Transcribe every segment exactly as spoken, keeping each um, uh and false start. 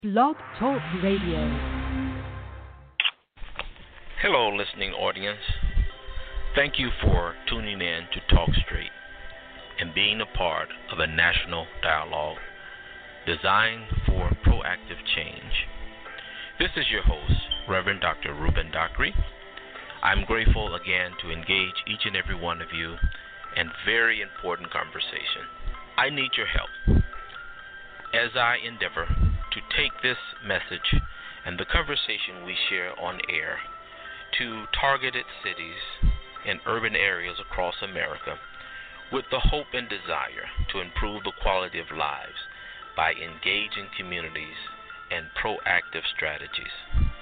Blog Talk Radio. Hello, listening audience. Thank you for tuning in to Talk Straight and being a part of a national dialogue designed for proactive change. This is your host, Reverend Doctor Ruben Dockery. I'm grateful again to engage each and every one of you in very important conversation. I need your help as I endeavor to take this message and the conversation we share on air to targeted cities and urban areas across America with the hope and desire to improve the quality of lives by engaging communities and proactive strategies.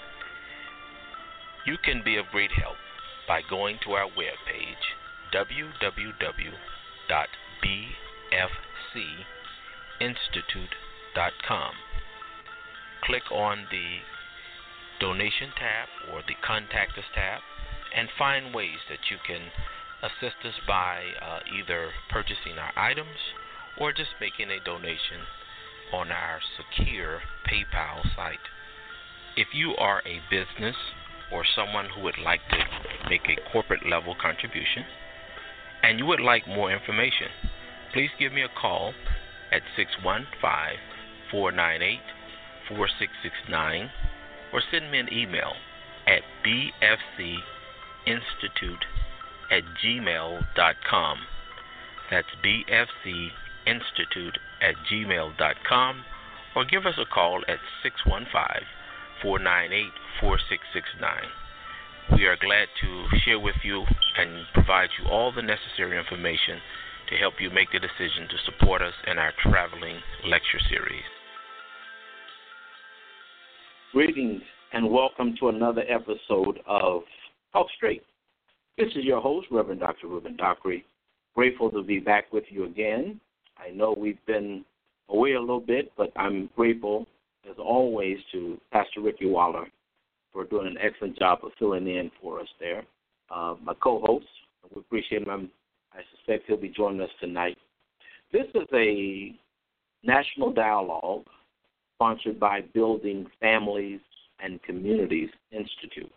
You can be of great help by going to our webpage, w w w dot b f c institute dot com. Click on the donation tab or the contact us tab and find ways that you can assist us by uh, either purchasing our items or just making a donation on our secure PayPal site. If you are a business or someone who would like to make a corporate level contribution and you would like more information, please give me a call at six one five, four nine eight, four six six nine or send me an email at b f c institute at gmail dot com. That's b f c institute at gmail dot com, or give us a call at six one five, four nine eight, four six six nine. We are glad to share with you and provide you all the necessary information to help you make the decision to support us in our traveling lecture series. Greetings and welcome to another episode of Talk Straight. This is your host, Reverend Doctor Ruben Dockery. Grateful to be back with you again. I know we've been away a little bit, but I'm grateful, as always, to Pastor Ricky Waller for doing an excellent job of filling in for us there. Uh, my co-host, we appreciate him. I suspect he'll be joining us tonight. This is a national dialogue sponsored by Building Families and Communities Institute.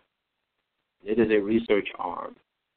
It is a research arm.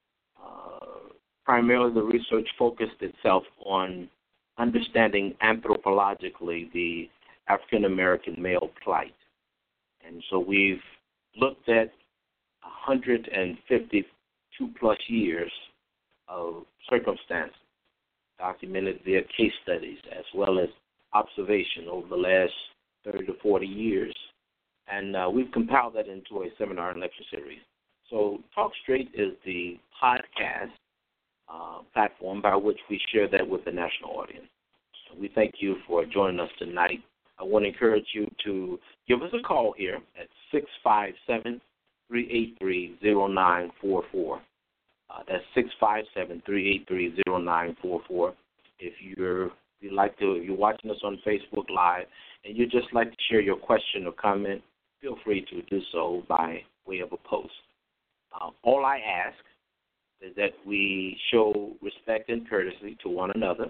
Uh, primarily, the research focused itself on understanding anthropologically the African American male plight. And so we've looked at one hundred fifty-two plus years of circumstances documented via case studies as well as observation over the last thirty to forty years. And uh, we've compiled that into a seminar and lecture series. So Talk Straight is the podcast uh, platform by which we share that with the national audience. So we thank you for joining us tonight. I want to encourage you to give us a call here at six five seven, three eight three, zero nine four four. Uh, that's six five seven, three eight three, zero nine four four. If you're if you'd like to, if you're watching us on Facebook Live and you'd just like to share your question or comment, feel free to do so by way of a post. Uh, all I ask is that we show respect and courtesy to one another.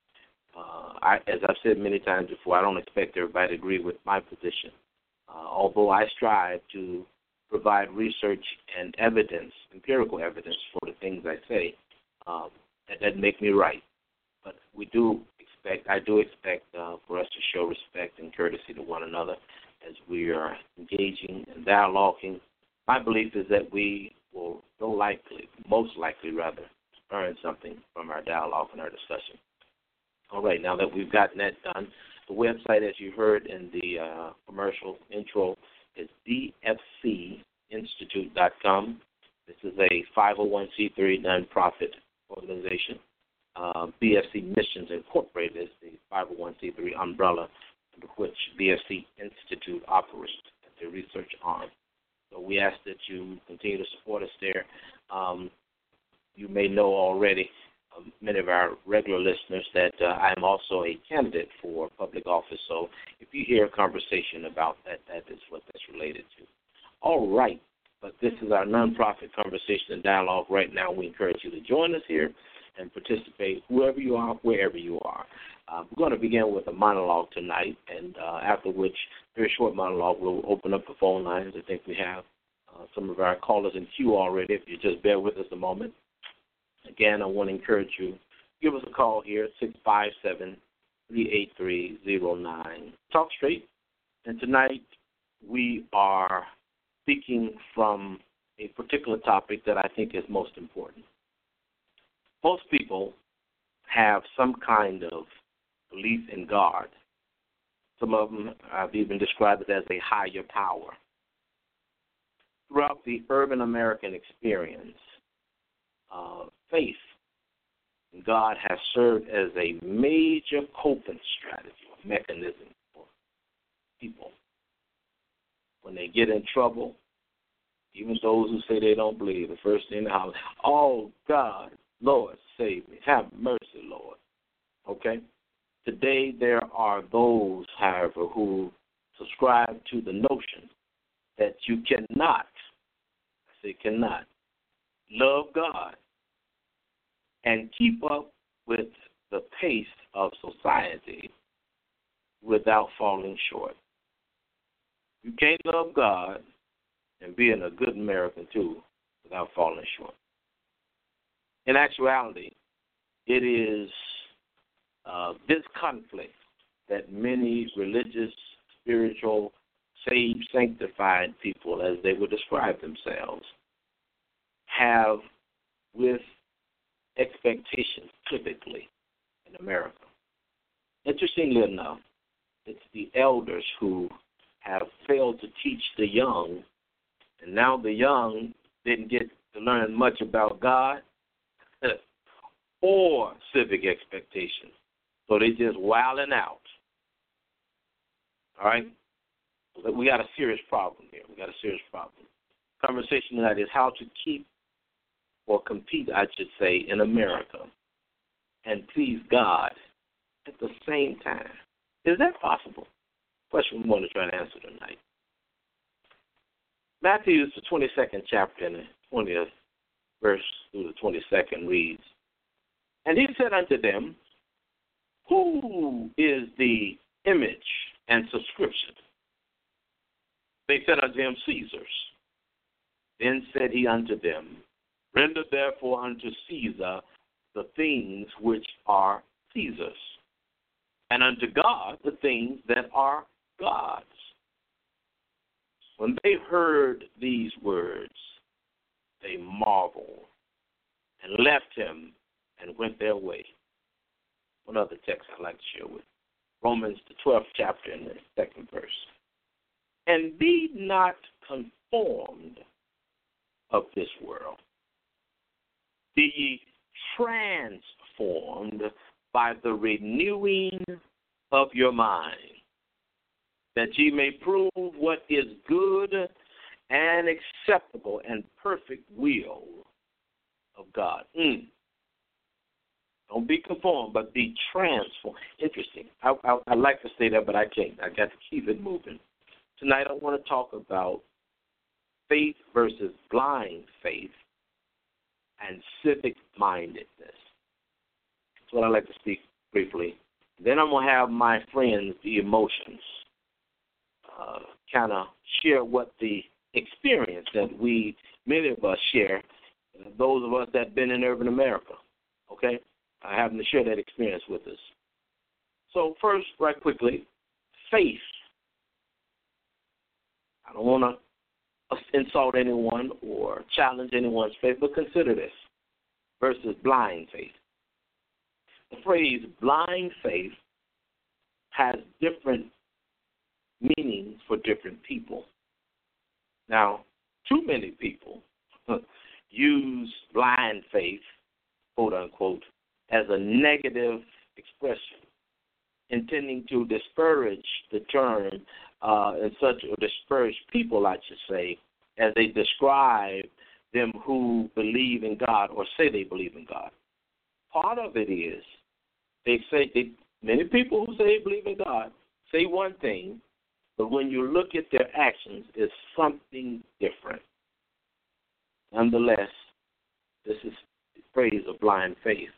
Uh, I, as I've said many times before, I don't expect everybody to agree with my position, uh, although I strive to provide research and evidence, empirical evidence for the things I say. Um, that doesn't make me right, but we do expect, I do expect uh, for us to show respect and courtesy to one another as we are engaging and dialoguing. My belief is that we will no likely, most likely rather, learn something from our dialogue and our discussion. All right, now that we've gotten that done, the website, as you heard in the uh, commercial intro, is b f c institute dot com. This is a five oh one c three nonprofit organization. Uh, B F C Missions Incorporated is the five oh one c three umbrella under which B F C Institute operates as a research arm. So we ask that you continue to support us there. Um, you may know already, um, many of our regular listeners, that uh, I am also a candidate for public office. So if you hear a conversation about that, that is what that's related to. All right, but this is our nonprofit conversation and dialogue right now. We encourage you to join us here and participate, whoever you are, wherever you are. Uh, we're going to begin with a monologue tonight, and uh, after which very short monologue. We'll open up the phone lines. I think we have uh, some of our callers in queue already. If you just bear with us a moment. Again, I want to encourage you, give us a call here, six five seven, three eight three, zero nine. Talk straight. And tonight we are speaking from a particular topic that I think is most important. Most people have some kind of belief in God. Some of them have even described it as a higher power. Throughout the urban American experience, uh, faith in God has served as a major coping strategy or mechanism for people. When they get in trouble, even those who say they don't believe, the first thing in the house, oh, God, Lord, save me. Have mercy, Lord. Okay? Today there are those, however, who subscribe to the notion that you cannot, I say cannot, love God and keep up with the pace of society without falling short. You can't love God and being a good American, too, without falling short. In actuality, it is uh, this conflict that many religious, spiritual, saved, sanctified people, as they would describe themselves, have with expectations typically in America. Interestingly enough, it's the elders who have failed to teach the young, and now the young didn't get to learn much about God or civic expectations. So they just wilding out. All right? We got a serious problem here. We got a serious problem. Conversation tonight is how to keep or compete, I should say, in America and please God at the same time. Is that possible? Question we want to try to answer tonight. Matthew, the twenty-second chapter, and the twentieth verse through the twenty-second reads, and he said unto them, who is the image and subscription? They said unto him, Caesar's. Then said he unto them, render therefore unto Caesar the things which are Caesar's, and unto God the things that are God's. When they heard these words, they marveled and left him and went their way. One other text I'd like to share with you. Romans, the twelfth chapter, and the second verse. And be not conformed of this world. Be ye transformed by the renewing of your mind, that ye may prove what is good and acceptable and perfect will of God. Mm. Don't be conformed, but be transformed. Interesting. I, I, I'd like to say that, but I can't. I got to keep it moving. Tonight I want to talk about faith versus blind faith and civic-mindedness. That's what I'd like to speak briefly. Then I'm going to have my friends, the emotions, uh, kind of share what the experience that we, many of us share, those of us that have been in urban America, okay? I have them to share that experience with us. So first, right quickly, faith. I don't want to insult anyone or challenge anyone's faith, but consider this versus blind faith. The phrase blind faith has different meanings for different people. Now, too many people use blind faith, quote unquote, as a negative expression, intending to disparage the term uh, and such, or disparage people, I should say, as they describe them who believe in God or say they believe in God. Part of it is they say they, many people who say they believe in God say one thing, but when you look at their actions, it's something different. Nonetheless, this is the phrase of blind faith.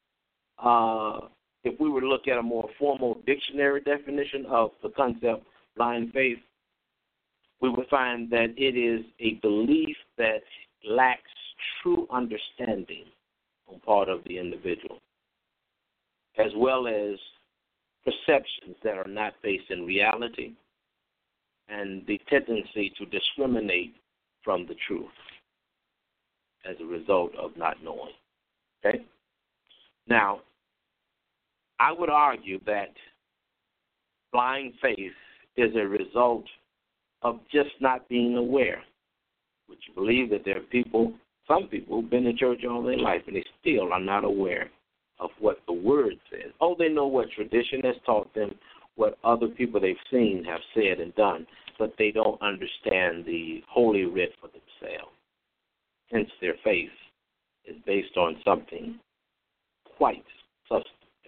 Uh, if we were to look at a more formal dictionary definition of the concept blind faith, we would find that it is a belief that lacks true understanding on part of the individual, as well as perceptions that are not based in reality and the tendency to discriminate from the truth as a result of not knowing. Okay? Now, I would argue that blind faith is a result of just not being aware. Would you believe that there are people, some people who've been in church all their life and they still are not aware of what the Word says? Oh, they know what tradition has taught them, what other people they've seen have said and done, but they don't understand the Holy Writ for themselves. Hence, their faith is based on something quite substantive.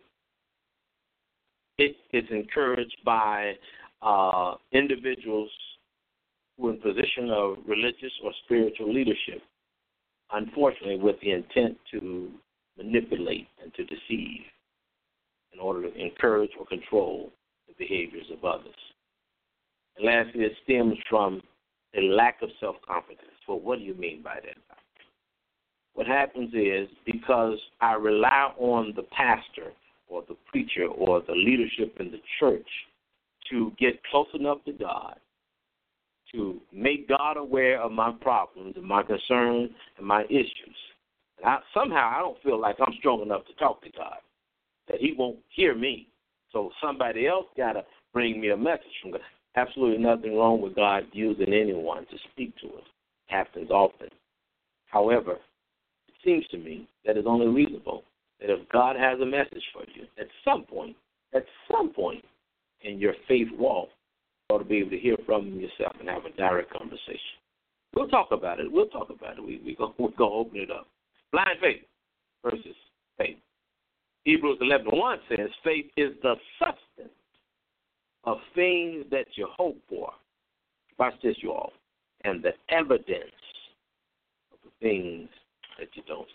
It is encouraged by uh, individuals who are in position of religious or spiritual leadership, unfortunately with the intent to manipulate and to deceive in order to encourage or control the behaviors of others. And lastly, it stems from a lack of self-confidence. Well, what do you mean by that? What happens is, because I rely on the pastor or the preacher or the leadership in the church to get close enough to God, to make God aware of my problems and my concerns and my issues. And I, somehow I don't feel like I'm strong enough to talk to God, that he won't hear me. So somebody else got to bring me a message from God. Absolutely nothing wrong with God using anyone to speak to us. It happens often. However, it seems to me that it's only reasonable that if God has a message for you, at some point, at some point in your faith walk, you ought to be able to hear from him yourself and have a direct conversation. We'll talk about it. We'll talk about it. We, we go, we're going to open it up. Blind faith versus faith. Hebrews eleven one says, faith is the substance of things that you hope for. Watch this, you all. And the evidence of the things that you don't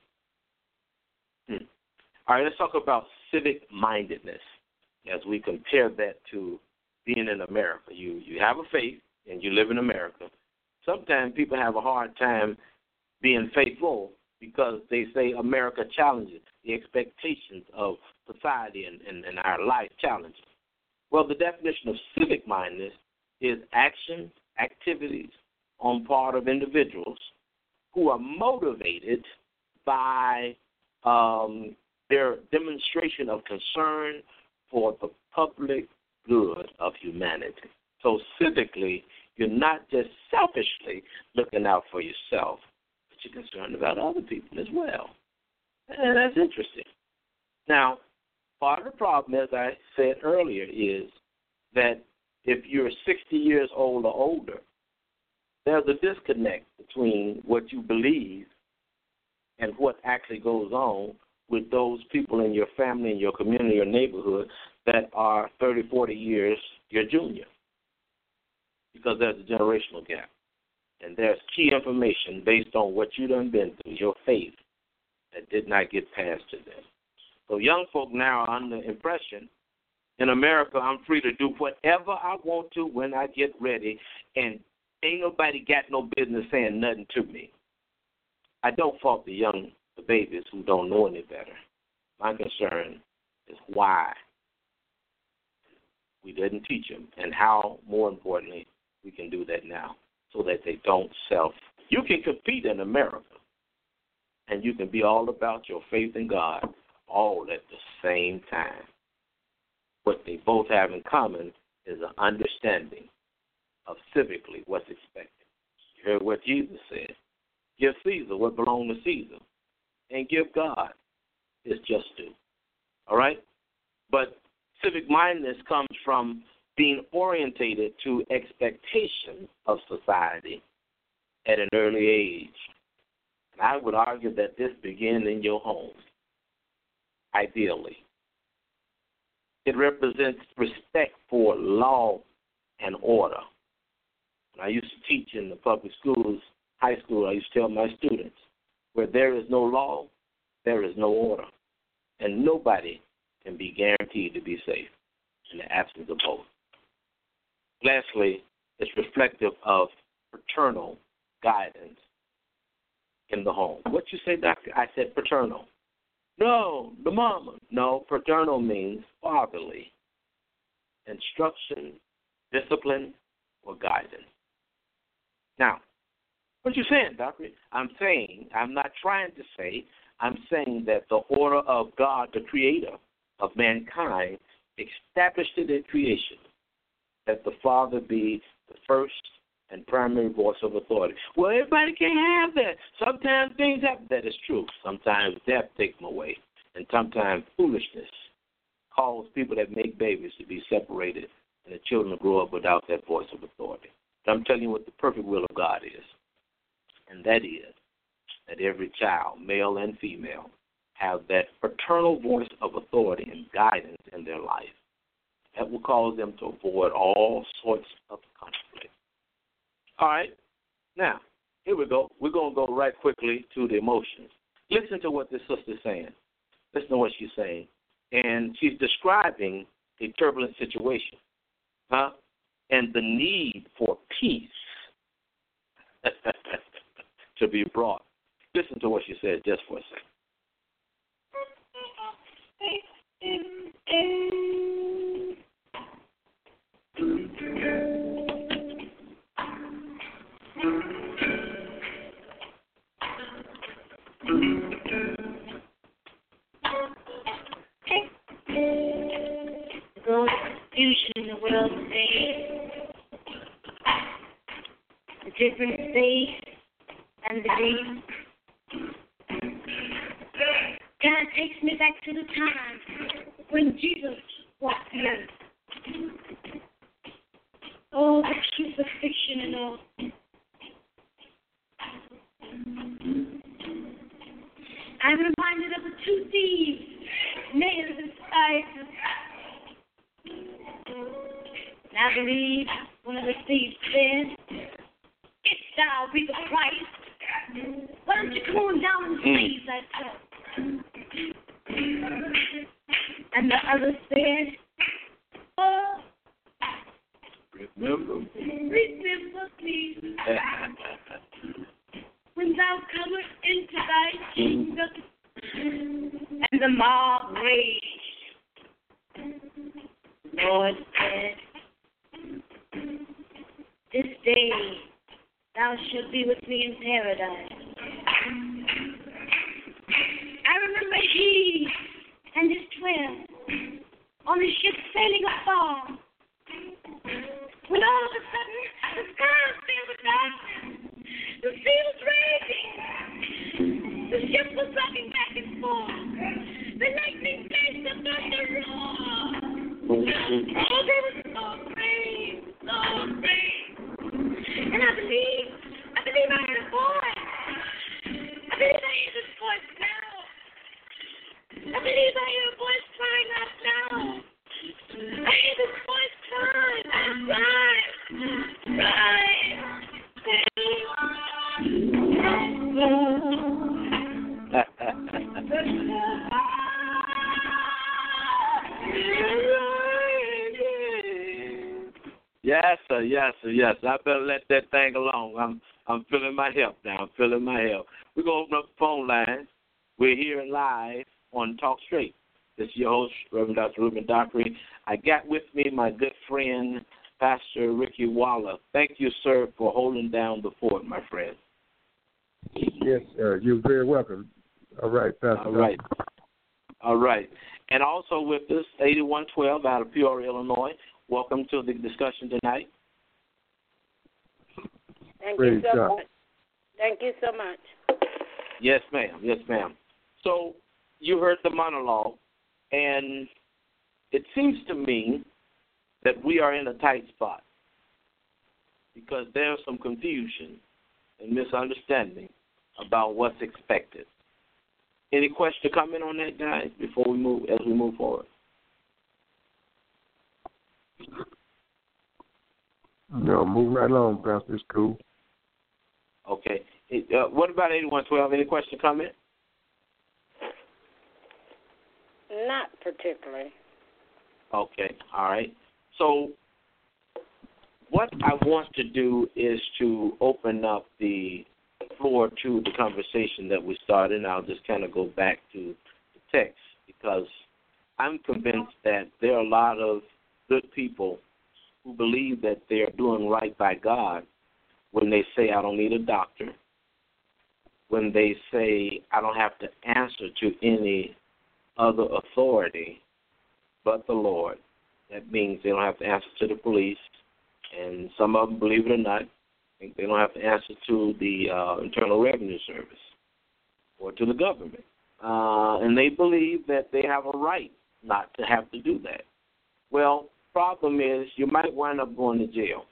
see. Hmm. All right, let's talk about civic-mindedness as we compare that to being in America. You you have a faith and you live in America. Sometimes people have a hard time being faithful because they say America challenges the expectations of society and, and, and our life challenges. Well, the definition of civic-mindedness is actions, activities on part of individuals who are motivated by um, their demonstration of concern for the public good of humanity. So civically, you're not just selfishly looking out for yourself, but you're concerned about other people as well. And that's interesting. Now, part of the problem, as I said earlier, is that if you're sixty years old or older, there's a disconnect between what you believe and what actually goes on with those people in your family, in your community, or neighborhood that are thirty, forty years your junior, because there's a generational gap. And there's key information based on what you done been through, your faith, that did not get passed to them. So young folk now are under the impression, in America, I'm free to do whatever I want to when I get ready, and ain't nobody got no business saying nothing to me. I don't fault the young, the babies who don't know any better. My concern is why we didn't teach them, and how, more importantly, we can do that now so that they don't self. You can compete in America, and you can be all about your faith in God all at the same time. What they both have in common is an understanding of civically what's expected. You heard what Jesus said. Give Caesar what belongs to Caesar, and give God his just due. All right? But civic-mindedness comes from being orientated to expectations of society at an early age. And I would argue that this begins in your home, ideally. It represents respect for law and order. When I used to teach in the public schools, high school, I used to tell my students, where there is no law, there is no order. And nobody can be guaranteed to be safe in the absence of both. Lastly, it's reflective of paternal guidance in the home. What you say, doctor? I said paternal. No, the mama. No, paternal means fatherly. Instruction, discipline, or guidance. Now, what you saying, doctor? I'm saying, I'm not trying to say, I'm saying that the order of God, the creator of mankind, established it in creation, that the father be the first and primary voice of authority. Well, everybody can't have that. Sometimes things happen. That is true. Sometimes death takes them away. And sometimes foolishness causes people that make babies to be separated and the children grow up without that voice of authority. But I'm telling you what the perfect will of God is. And that is that every child, male and female, have that paternal voice of authority and guidance in their life. That will cause them to avoid all sorts of conflict. All right. Now, here we go. We're going to go right quickly to the emotions. Listen to what this sister's saying. Listen to what she's saying. And she's describing a turbulent situation, huh? And the need for peace to be brought. Listen to what she said just for a second. Growing confusion in the world today. The different faith and belief. God takes me back to the time when Jesus walked the earth. Oh, the crucifixion and all. I'm reminded of the two thieves nailed to his side. And I believe one of the thieves said, "If thou be the Christ, why don't you come on down and save thyself?" And the other said, "Oh, remember, remember me when thou comest into thy kingdom." And the mob raged. Lord said, "This day thou shalt be with me in paradise." I remember he and his twelve on the ship sailing afar, when all of a sudden the sky filled with darkness, the sea was raging, the ship was rocking back and forth, the lightning flashed, the thunder roared. Oh, they were so brave, so brave. And I believe, I believe I heard a voice. I believe I hear this voice now. I believe I hear a voice crying out now. I hear this voice crying, crying, crying. Yes, sir, yes, sir, yes. I better let that thing alone. I'm I'm feeling my help now. I'm feeling my help. We're going to open up the phone lines. We're here live on Talk Straight. This is your host, Reverend Doctor Ruben Dockery. I got with me my good friend, Pastor Ricky Waller. Thank you, sir, for holding down the fort, my friend. Yes, sir. You're very welcome. All right, Pastor. All right. All right. And also with us, eighty-one twelve out of Peoria, Illinois. Welcome to the discussion tonight. Thank Praise you so God. much. Thank you so much. Yes, ma'am. Yes, ma'am. So you heard the monologue, and it seems to me that we are in a tight spot because there's some confusion and misunderstanding about what's expected. Any question or comment on that, guys, before we move as we move forward? No, move right along, Pastor. It's cool. Okay. It, uh, what about eighty-one twelve? Any question or comment? Not particularly. Okay. All right. So what I want to do is to open up the floor to the conversation that we started, and I'll just kind of go back to the text because I'm convinced that there are a lot of good people who believe that they are doing right by God when they say, I don't need a doctor, when they say, I don't have to answer to any other authority but the Lord. That means they don't have to answer to the police, and some of them, believe it or not, think they don't have to answer to the uh, Internal Revenue Service or to the government. Uh, and they believe that they have a right not to have to do that. Well, problem is you might wind up going to jail.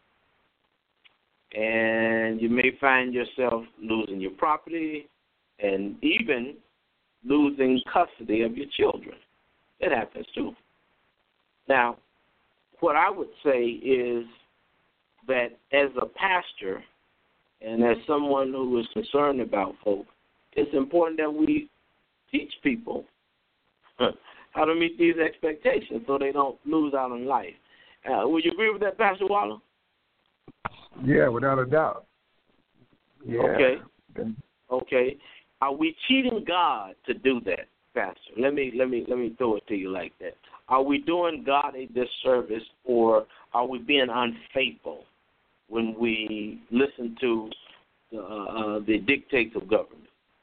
And you may find yourself losing your property and even losing custody of your children. It happens too. Now, what I would say is that as a pastor and as someone who is concerned about folk, it's important that we teach people how to meet these expectations so they don't lose out on life. Uh, would you agree with that, Pastor Waller? Yeah, without a doubt. Yeah. Okay. Okay. Are we cheating God to do that, Pastor? Let me let me let me throw it to you like that. Are we doing God a disservice, or are we being unfaithful when we listen to the, uh, the dictates of government?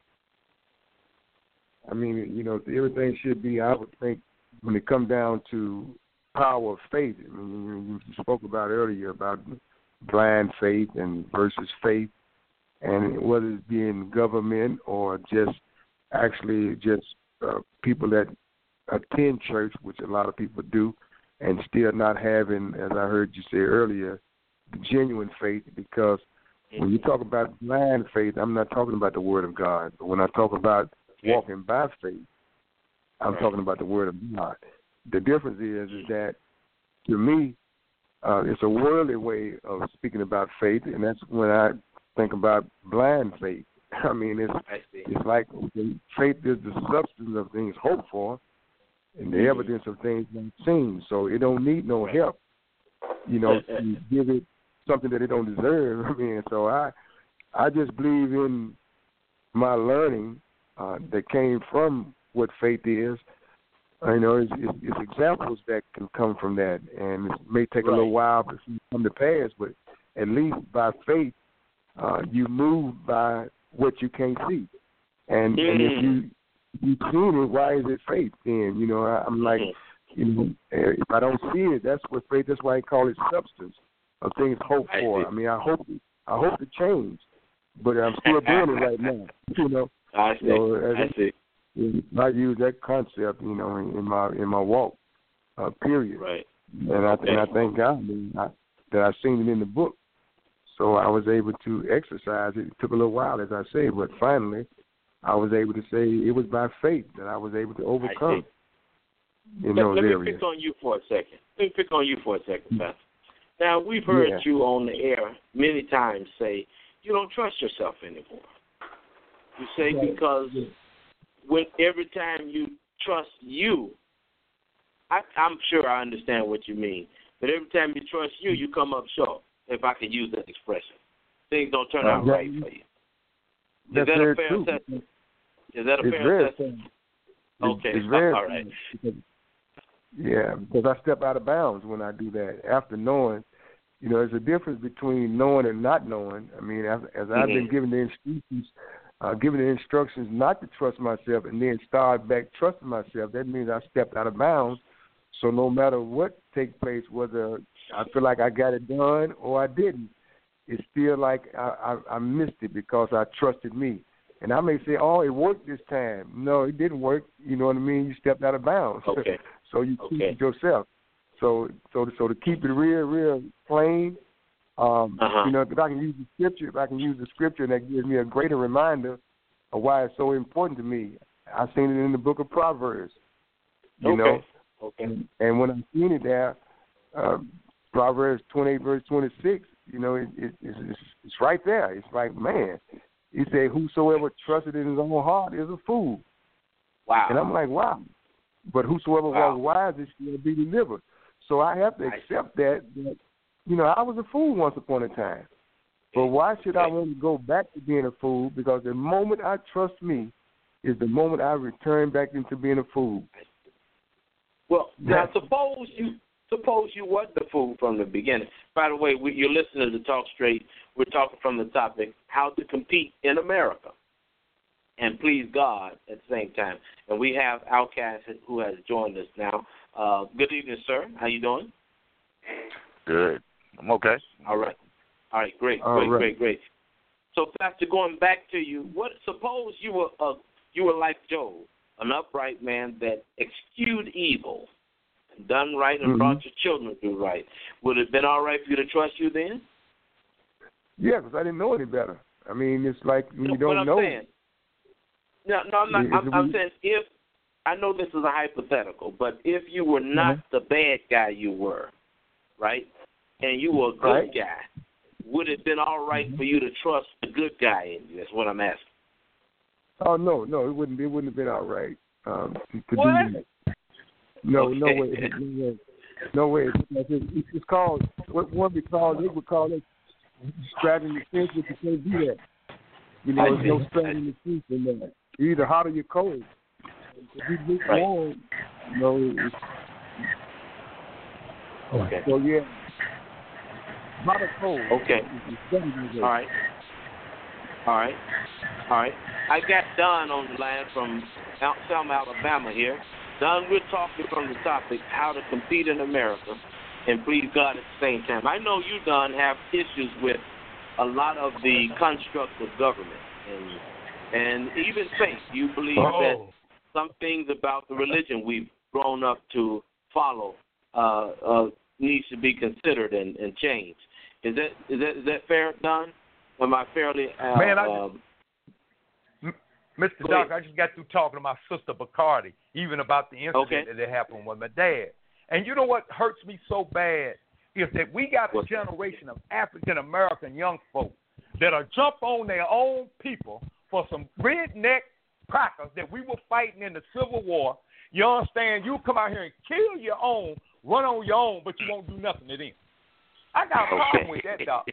I mean, you know, everything should be, I would think, when it comes down to power of faith. I mean, you spoke about earlier about blind faith and versus faith, and whether it be in government or just actually just uh, people that attend church, which a lot of people do, and still not having, as I heard you say earlier, the genuine faith, because when you talk about blind faith, I'm not talking about the Word of God. But when I talk about walking by faith, I'm talking about the Word of God. The difference is, is that, to me, uh, it's a worldly way of speaking about faith, and that's when I think about blind faith. I mean, it's it's like faith is the substance of things hoped for and the evidence of things not seen. So it don't need no help, you know, to give it something that it don't deserve. I mean, so I I just believe in my learning uh, that came from what faith is. I know it's, it's, it's examples that can come from that, and it may take a little while to come to pass, but at least by faith, uh, you move by what you can't see. And, mm. and if you you've seen it, why is it faith then? You know, I, I'm like, you know, if I don't see it, that's what faith, that's why I call it substance of things hoped I for. See. I mean, I hope I hope to change, but I'm still doing it right now. You know, I see. So, I see. I use that concept, you know, in, in my in my walk, uh, period. Right. And I and I thank God I mean, I, that I seen it in the book, so I was able to exercise it. It took a little while, as I say, but finally, I was able to say it was by faith that I was able to overcome. In let, those let me areas. pick on you for a second. Let me pick on you for a second, Pastor. Now we've heard yeah. you on the air many times say you don't trust yourself anymore. You say yeah. because. When every time you trust you, I, I'm sure I understand what you mean, but every time you trust you, you come up short, if I could use that expression. Things don't turn out uh, right for you. Is That's that very a fair true. assessment? Is that a it's fair assessment? Okay, it's very all right. Because, yeah, because I step out of bounds when I do that. After knowing, you know, there's a difference between knowing and not knowing. I mean, as, as I've mm-hmm. been given the instructions, Uh, given the instructions not to trust myself and then start back trusting myself, that means I stepped out of bounds. So no matter what takes place, whether I feel like I got it done or I didn't, it's still like I, I, I missed it because I trusted me. And I may say, oh, it worked this time. No, it didn't work. You know what I mean? You stepped out of bounds. Okay. So you okay. keep it yourself. So so so to keep it real, real plain, Um, uh-huh. You know, if I can use the scripture, if I can use the scripture, that gives me a greater reminder of why it's so important to me. I've seen it in the book of Proverbs, you okay. know. Okay. And, and when I've seen it there, uh, Proverbs twenty-eight, verse twenty-six, you know, it, it, it's, it's, it's right there. It's like, man, he said, whosoever trusted in his own heart is a fool. Wow. And I'm like, wow. But whosoever wow. was wise is shall be delivered. So I have to accept that, that you know, I was a fool once upon a time. But why should I want to go back to being a fool? Because the moment I trust me is the moment I return back into being a fool. Well, now suppose you suppose you weren't the fool from the beginning. By the way, we, you're listening to Talk Straight. We're talking from the topic, how to compete in America and please God at the same time. And we have Outcast who has joined us now. Uh, good evening, sir. How you doing? Good. I'm okay. All right. All right, great, All great, right. great, great. So, Pastor, going back to you, what? Suppose you were uh, you were like Job, an upright man that eschewed evil, done right, and mm-hmm. brought your children to do right. Would it have been all right for you to trust you then? Yeah, because I didn't know any better. I mean, it's like when No, you don't what I'm know. Saying, no, no, I'm not. Is I'm, it- I'm saying if I know this is a hypothetical, but if you were not Mm-hmm. the bad guy you were, right, and you were a good Right. guy, would it have been all right for you to trust the good guy in you? That's what I'm asking. Oh no, no, it wouldn't. It wouldn't have been all right. Um, to What? do that. No, no Okay. way, no way, no way. It's, it's called what one we call it would call it straddling the fence, but you can't do that. You know, I there's no see. straddling the fence in that. You're either hot or you're cold. If you look Right. wrong, you know. It's, Okay. so yeah, hot or cold. Okay. It's straddling the All right. All right. All right. I got Don on the line from Al- Selma, Alabama here. Don, we're talking from the topic, how to compete in America and please God at the same time. I know you, Don, have issues with a lot of the constructs of government and and even faith. You believe Oh. that some things about the religion we've grown up to follow uh, uh, needs to be considered and, and changed. Is that is that is that fair, Don? Am I fairly? Uh, Man, I um, Mister Go Doc, ahead. I just got through talking to my sister Bacardi, even about the incident Okay. that happened with my dad. And you know what hurts me so bad is that we got a What's that? generation of African American young folk that'll jump on their own people for some redneck crackers that we were fighting in the Civil War. You understand? You come out here and kill your own, run on your own, but you won't do nothing to them. I got a problem with that, Doc.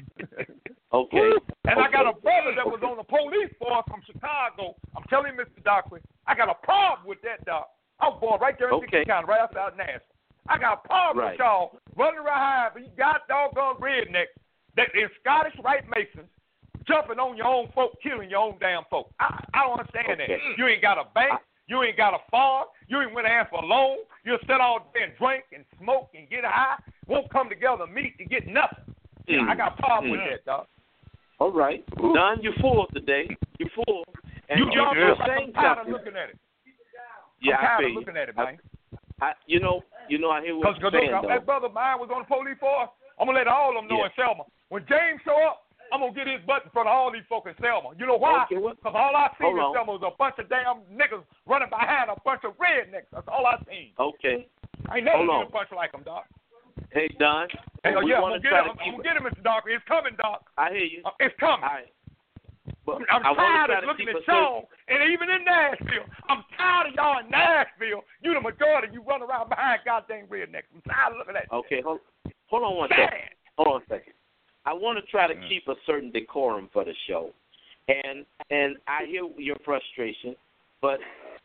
okay. And I got a Okay. brother that was on the police force from Chicago. I'm telling you, Mister Dockery, I got a problem with that, Doc. I was born right there in Okay. Dixon County, right outside Nashville. I got a problem Right. with y'all running around here, you got doggone rednecks that is Scottish Rite Masons jumping on your own folk, killing your own damn folk. I, I don't understand Okay. that. You ain't got a bank. You ain't got a farm. You ain't went and ask for a loan. You'll sit all day and drink and smoke and get high. Won't come together and meet to get nothing. Mm. I got a problem Mm. with that, dog. All right. Don, you're full today. You're full. And You you y'all you're know I'm saying tired of something. looking at it. Yeah, I'm I tired feel of you. looking at it, I- man. I, you know, you know, I hear what Because you're look, saying, though. that brother of mine was on the police force. I'm going to let all of them know Yeah. in Selma. When James show up, I'm going to get his butt in front of all these folks in Selma. You know why? Okay, what- Because all I seen hold in on. Selma was a bunch of damn niggas running behind a bunch of rednecks. That's all I seen. Okay. I ain't never Hold seen on. a bunch like them, Doc. Hey, Don. Hey, oh, we yeah, I'm want going to to get try him. to I'm keep going to get him, Mister Doc. It's coming, Doc. I hear you. Uh, It's coming. All right. But I'm I want tired to try of to looking keep at a certain- y'all, and even in Nashville. I'm tired of y'all in Nashville. You the majority. You run around behind goddamn rednecks. I'm tired of looking at you. Okay, hold, hold on one Bad. second. Hold on a second. I want to try to Mm. keep a certain decorum for the show, and and I hear your frustration, but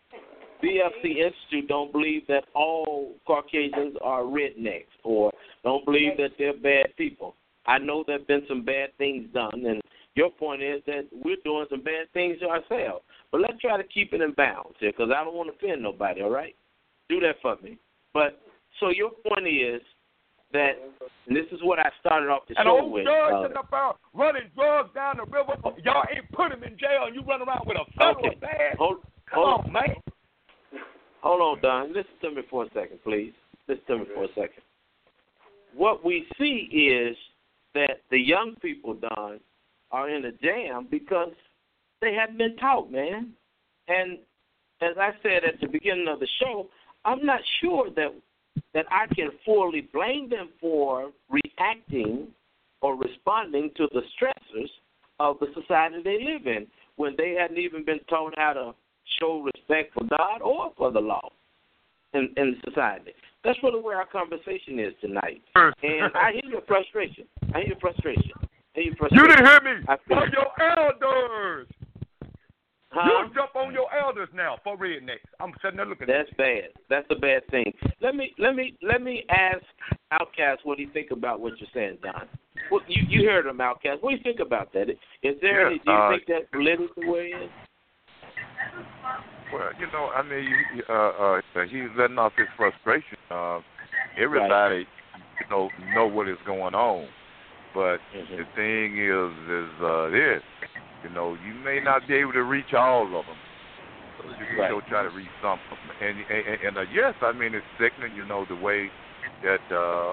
B F C Institute don't believe that all Caucasians are rednecks or don't believe that they're bad people. I know there have been some bad things done, and your point is that we're doing some bad things to ourselves. But let's try to keep it in bounds here, because I don't want to offend nobody, all right? Do that for me. But so your point is that, and this is what I started off the And show old with. judge uh, sitting up there running drugs down the river. Y'all ain't put him in jail, and you run around with a federal Okay. badge. Hold, Come hold on, man. Hold on, Don. Listen to me for a second, please. Listen to me for a second. What we see is that the young people, Don, are in a jam because they haven't been taught, man. And as I said at the beginning of the show, I'm not sure that that I can fully blame them for reacting or responding to the stressors of the society they live in when they hadn't even been taught how to show respect for God or for the law in, in society. That's really where our conversation is tonight. And I hear your frustration. I hear your frustration. I hear your frustration. You didn't hear me. I feel For your elders. Huh? You jump on your elders now for rednecks. I'm sitting there looking That's at you. bad. That's a bad thing. Let me let me let me ask Outcast what he think about what you're saying, Don. Well, you you heard him, Outcast. What do you think about that? Is there Yeah, any? Do you uh, think that's politically where he is? Well, you know, I mean, you- uh, uh, he's letting off his frustration. Uh, everybody, you know, know what is going on, but Mhm. the thing is, is uh, this. You know, you may not be able to reach all of them. So you can Right. still try to reach some of them. And, and, and uh, yes, I mean, it's sickening, you know, the way that, uh,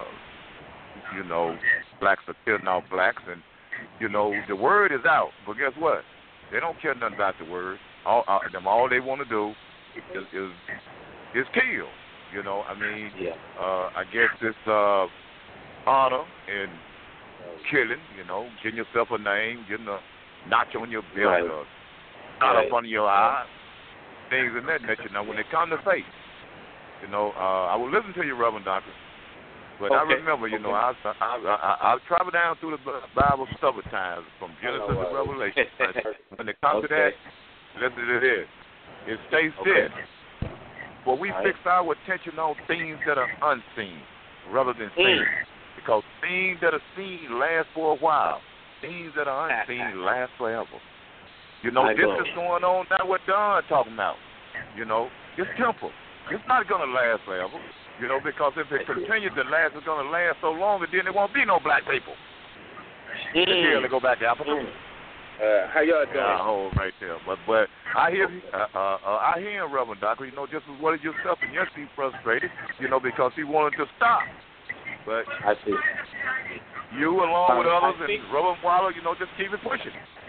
you know, blacks are killing off blacks. And, you know, the word is out. But guess what? They don't care nothing about the word. All, uh, them, all they want to do is, is, is kill. You know, I mean, Yeah. uh, I guess it's uh, honor and killing, you know, getting yourself a name, getting a notch on your belt, Right. or knot Right. up under your eye, things of that nature. Now, when it comes to faith, you know, uh, I will listen to you, Reverend Doctor, but I Okay. remember, you know, Okay. I, I, I, I travel down through the Bible several times, from Genesis know, uh, to Revelation. When it comes to Okay. that, listen to this. It stays Okay. this. For we All right. fix our attention on things that are unseen rather than seen. Mm. Because things that are seen last for a while. Things that are unseen last forever. You know, I this know. is going on now what Don talking about. You know, it's temporal. It's not going to last forever. You know, because if it continues to last, it's going to last so long, and then there won't be no black people. Mm. Until they go back to Africa. Mm. Uh, how y'all doing? Yeah, I hold right there. But but I hear uh, uh, uh, I hear him, Reverend Doctor. You know, just as well as yourself, and yes, he's frustrated. You know, because he wanted to stop. But I see. you, along with Uh, I others, think- and Reverend Waller, you know, just keep it pushing.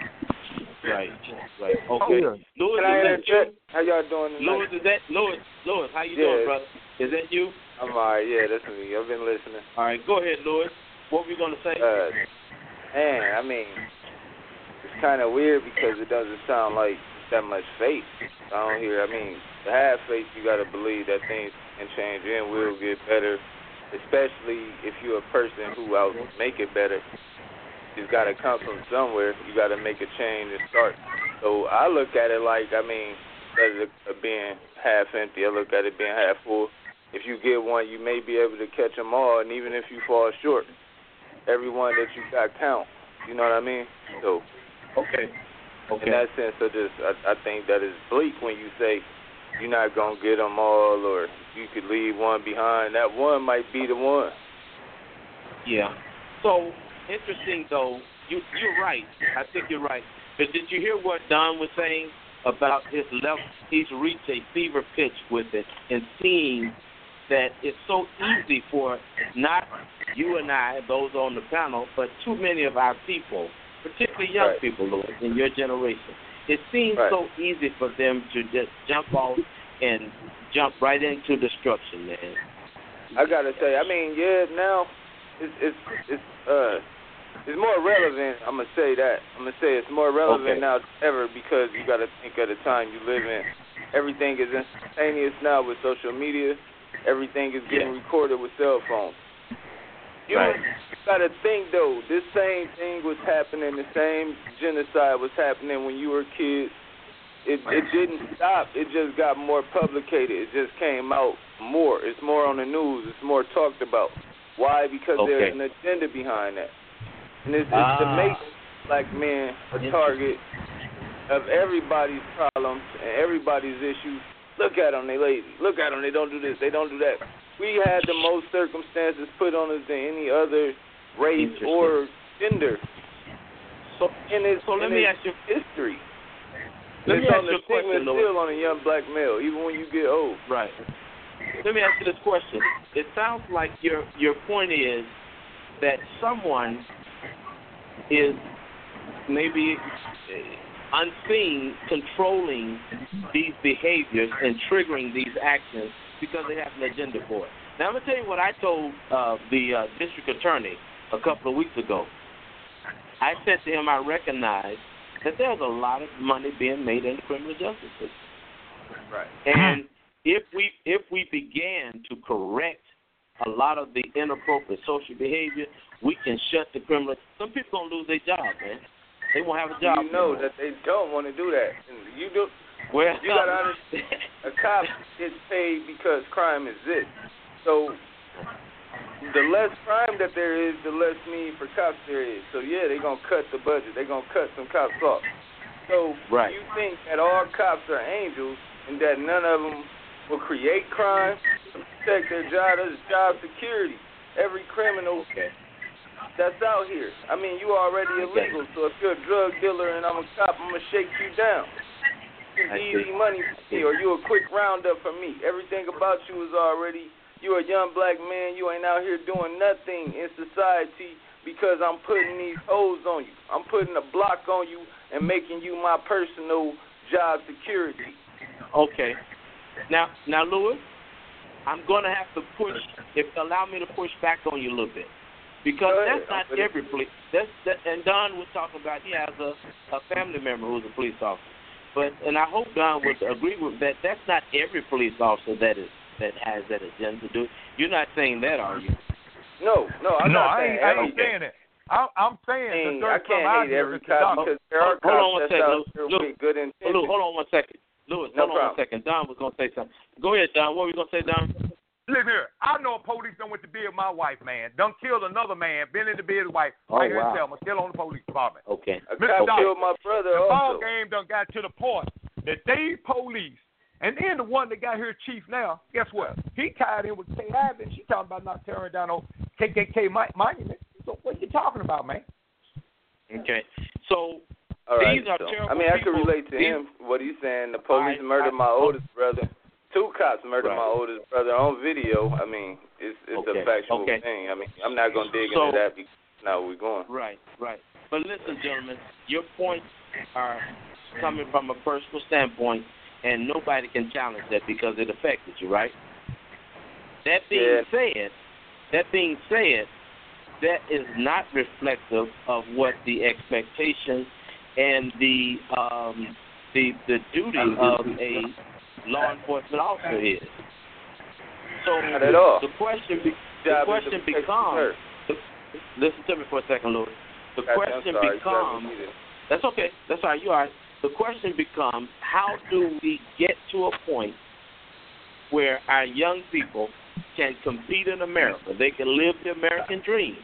Right. Right. Okay. yeah. Louis, Can I is that answer? you? How y'all doing tonight? Louis, is that Louis? Louis, how you Yeah. doing, brother? Is that you? I'm alright. Yeah, that's me. I've been listening. All right. Go ahead, Louis. What were you gonna say? Uh, man, I mean, it's kind of weird because it doesn't sound like that much faith. I don't hear. I mean, to have faith, you got to believe that things can change and will get better. Especially if you're a person who will make it better. It's got to come from somewhere. You got to make a change and start. So I look at it like, I mean, instead of being half empty, I look at it being half full. If you get one, you may be able to catch them all, and even if you fall short, every one that you got count. You know what I mean? So, Okay. Okay. in that sense, I just I, I think that it's bleak when you say you're not gonna get them all, or you could leave one behind. That one might be the one. Yeah. So interesting, though. You you're right. I think you're right. But did you hear what Don was saying about his level? He's reached a fever pitch with it, and seeing that it's so easy for not you and I, those on the panel, but too many of our people, particularly young Right. people, Louis, in your generation. It seems Right. so easy for them to just jump off and jump right into destruction, man. I gotta say, I mean, yeah, now it's it's it's uh it's more relevant. I'm gonna say that. I'm gonna say it's more relevant Okay. now than ever because you gotta think of the time you live in. Everything is instantaneous now with social media. Everything is getting Yeah. recorded with cell phones. You, Right. you gotta think though, this same thing was happening. The same genocide was happening when you were kids. It it didn't stop. It just got more publicated. It just came out more. It's more on the news. It's more talked about. Why? Because Okay. there's an agenda behind that. And it's, it's Ah. to make black men a target of everybody's problems and everybody's issues. Look at them, they lazy. Look at them, they don't do this, they don't do that. We had the most circumstances put on us than any other race Interesting. or gender. So, And it's, so let and me it's ask you. history. Let me it's ask on you the a question, stigma Louis. still on a young black male, even when you get old. Right. Let me ask you this question. It sounds like your your point is that someone is maybe uh, unseen controlling these behaviors and triggering these actions because they have an agenda for it. Now, I'm going to tell you what I told uh, the uh, district attorney a couple of weeks ago. I said to him, I recognize that there's a lot of money being made in the criminal justice system. Right. And if we if we began to correct a lot of the inappropriate social behavior, we can shut the criminal. Some people gonna lose their job, man. They won't have a job. You know anymore. that they don't want to do that. And you do. Well, you gotta understand. A cop gets paid because crime exists. So the less crime that there is, the less need for cops there is. So yeah, they're gonna cut the budget. They're gonna cut some cops off. So right. you think that all cops are angels and that none of them will create crime to protect their job? That's job security. Every criminal okay. that's out here. I mean, you already illegal. So if you're a drug dealer and I'm a cop, I'm gonna shake you down. It's easy money for me, or you a quick roundup for me. Everything about you is already. You're a young black man. You ain't out here doing nothing in society because I'm putting these hoes on you. I'm putting a block on you and making you my personal job security. Okay. Now, now, Louis, I'm going to have to push, if allow me to push back on you a little bit. Because that's not every police. That's, that, and Don was talking about, he has a, a family member who's a police officer. But, and I hope Don would agree with that. That's not every police officer that is that has that agenda to do it. You're not saying that, are you? No, no, I'm no, not I saying ain't, I ain't every, saying it. I, I'm saying I, mean, the I can't hate every cop because there are hold on one cops second, that's out there with good intentions. Louis, hold on one second. Louis, no hold on problem. one second. Don was going to say something. Go ahead, Don. What were you going to say, Don? Listen here. I know a police done went to bed with my wife, man. Done killed another man, been in the bed with his wife. Oh, right here wow. in Selma, still on the police department. Okay. A Mister cop Dawson, killed my brother the also. ball game done got to the point that they police, and then the one that got here chief now, guess what? He tied in with Kay Abbott. She talking about not tearing down no K K K monument. So what are you talking about, man? Okay. So All right, these are so, terrible I mean, I people. can relate to these, him. What he's saying, the police I, murdered I, my oldest brother. Two cops murdered right. my oldest brother on video. I mean, it's it's okay. a factual okay. thing. I mean, I'm not gonna dig so, into that because now we're going. Right, right. But listen, gentlemen, your points are coming from a personal standpoint, and nobody can challenge that because it affected you, right? That being yeah. said, that being said, that is not reflective of what the expectation and the um, the the duty of a law enforcement officer is. So not at all. the question be, the Job question becomes. Listen to me for a second, Louis. The Gotcha, question sorry, becomes. That's okay. That's all right. You're all right. The question becomes, how do we get to a point where our young people can compete in America? They can live the American dream,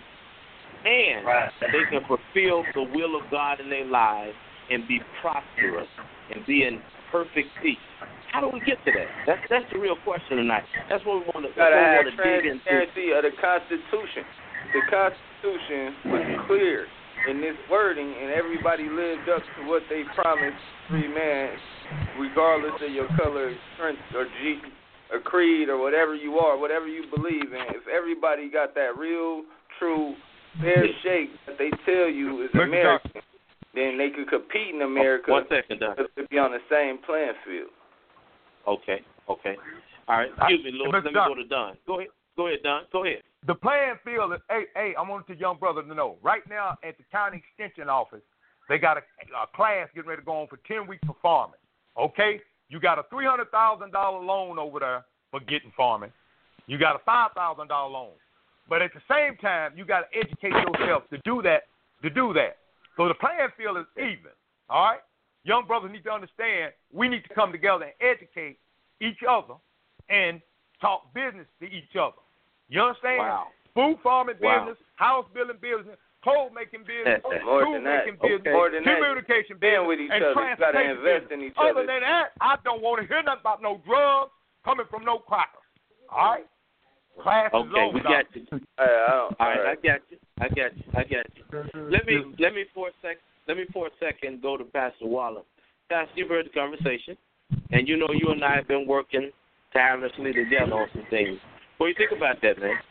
and they can fulfill the will of God in their lives and be prosperous and be in perfect peace. How do we get to that? That's that's the real question tonight. That's what we want to, Gotta have want to dig into. transparency of the Constitution. The Constitution was clear in this wording, and everybody lived up to what they promised free man, regardless of your color, strength, or G, or creed, or whatever you are, whatever you believe in. If everybody got that real, true, fair shake that they tell you is American, then they could compete in America. One second, Don. To be on the same playing field. Okay, okay. All right, excuse me, Louis. Let me go to Don. Go ahead. Go ahead, Don. Go ahead. The playing field is, hey, hey, I want the young brother to know. Right now at the county extension office, they got a, a class getting ready to go on for ten weeks for farming. Okay? You got a three hundred thousand dollars loan over there for getting farming. You got a five thousand dollars loan. But at the same time, you got to educate yourself to do that, to do that. So the playing field is even, all right? Young brothers need to understand we need to come together and educate each other and talk business to each other. You understand? Wow. Food farming Wow. business, house building business, clothes making business, More tool than that. making business, Okay. More than that. communication Being business, with each and other. You gotta transportation invest business. in each Other other. than that, I don't want to hear nothing about no drugs coming from no crackers. All right? Class is Okay, over, we got you. Hey, I don't, All right, all I got you. I got you. I got you. Let me let me for a sec. Let me for a second go to Pastor Waller. Pastor, you've heard the conversation, and you know you and I have been working tirelessly together on some things. What do you think about that, man?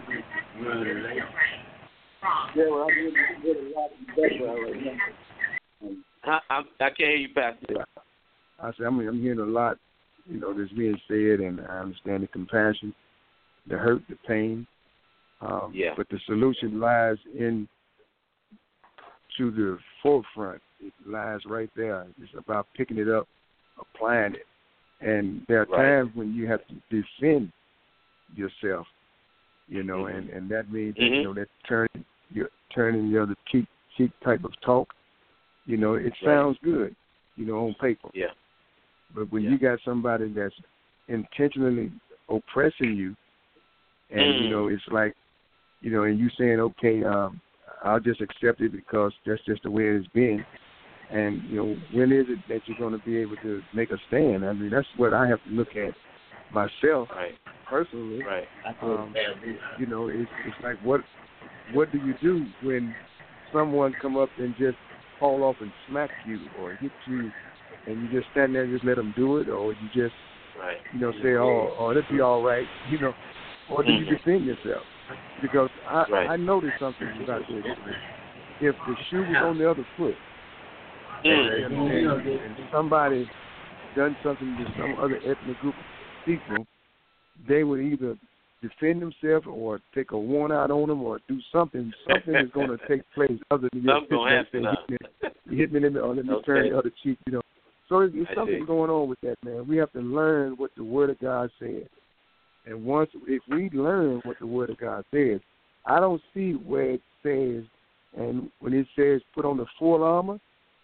Yeah, well, I get a lot of background right now. I, I, I can't hear you, Pastor. I say I'm, I'm hearing a lot, you know, that's being said, and I understand the compassion, the hurt, the pain. Um, yeah. But the solution lies in to the forefront. It lies right there. It's about picking it up, applying it, And there are right. times when you have to defend yourself, you know, mm-hmm. and, and that means, mm-hmm. that, you know, that turning, you're turning the other cheek, cheek type of talk, you know, it right. sounds good, you know, on paper. Yeah. But when yeah. you got somebody that's intentionally oppressing you, and, mm. you know, it's like, you know, and you saying, okay, um, I'll just accept it because that's just the way it's been. And, you know, when is it that you're going to be able to make a stand? I mean, that's what I have to look at myself right. personally. Right. Um, you know, it's, it's like, what what do you do when someone come up and just fall off and smack you or hit you, and you just stand there and just let them do it, or you just, right. you know, say, oh, oh, that'll be all right, you know, or do you mm-hmm. defend yourself? Because I, right. I noticed something about this. If the shoe was on the other foot, mm. and, and, and somebody done something to some other ethnic group of people, they would either defend themselves or take a warrant out on them or do something. Something is going to take place other than just sitting there saying, hit me, hit me in the, or let me okay. turn the other cheek, you know. So there's something going on with that, man. We have to learn what the Word of God says. And once, if we learn what the Word of God says, I don't see where it says, and when it says put on the full armor,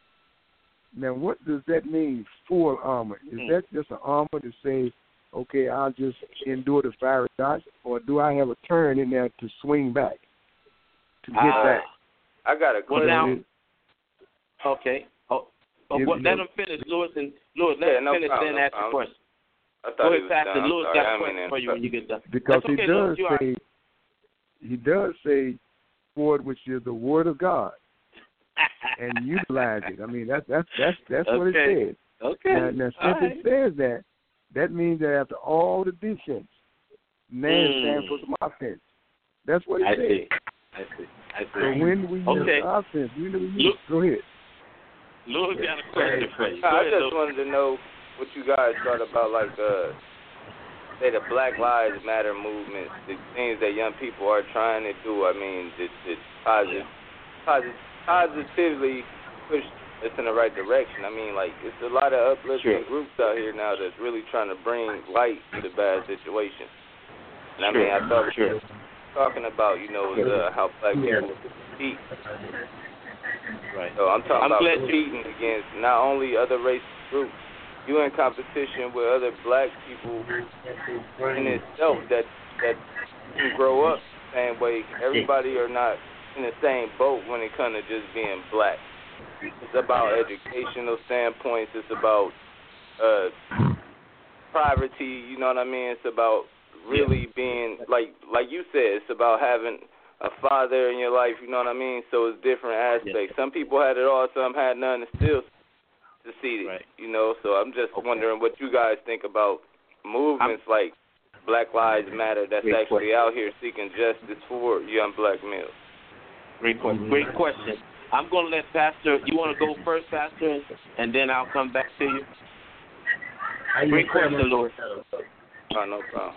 now what does that mean, full armor? Is mm. that just an armor to say, okay, I'll just endure the fiery darts, or do I have a turn in there to swing back, to get uh, back? I got a question. Well, now, okay. Oh, oh, well, let him finish, Lewis, and Lewis, let yeah, him no finish, problem, then no ask the question. I Go ahead, Pastor. Lewis got a question for you when you get done. Because okay, he does Lewis, say, he does say, word which is the Word of God, and utilize it. I mean, that's that's that's that's okay. what it says. Okay. Now, now since right. it says that, that means that after all the defense, man mm. stands for some offense. That's what it I says. See. I see. I see. So when we use okay. offense, when do we use? Look, Go ahead. Lewis got a question for you. Go I ahead, just Lewis. wanted to know what you guys thought about, like, uh, say the Black Lives Matter movement, the things that young people are trying to do. I mean, it, it positive, positive, positively push us in the right direction. I mean, like, it's a lot of uplifting sure. groups out here now that's really trying to bring light to the bad situation. And I sure. mean, I thought we sure. were talking about, you know, the, how black people cheat. Right. So I'm talking I'm about glad cheating against not only other race groups. You in competition with other black people in itself that that can grow up the same way. Everybody are not in the same boat when it comes to just being black. It's about educational standpoints. It's about uh, privacy. You know what I mean? It's about really being like like you said. It's about having a father in your life. You know what I mean? So it's different aspects. Some people had it all. Some had none, and still succeeded, right. you know, so I'm just okay. wondering what you guys think about movements I'm, like Black Lives Matter that's actually question. out here seeking justice for young black males. Great question. Great question. I'm going to let Pastor, you want to go first, Pastor, and then I'll come back to you? Great question, Lord. Oh, no problem.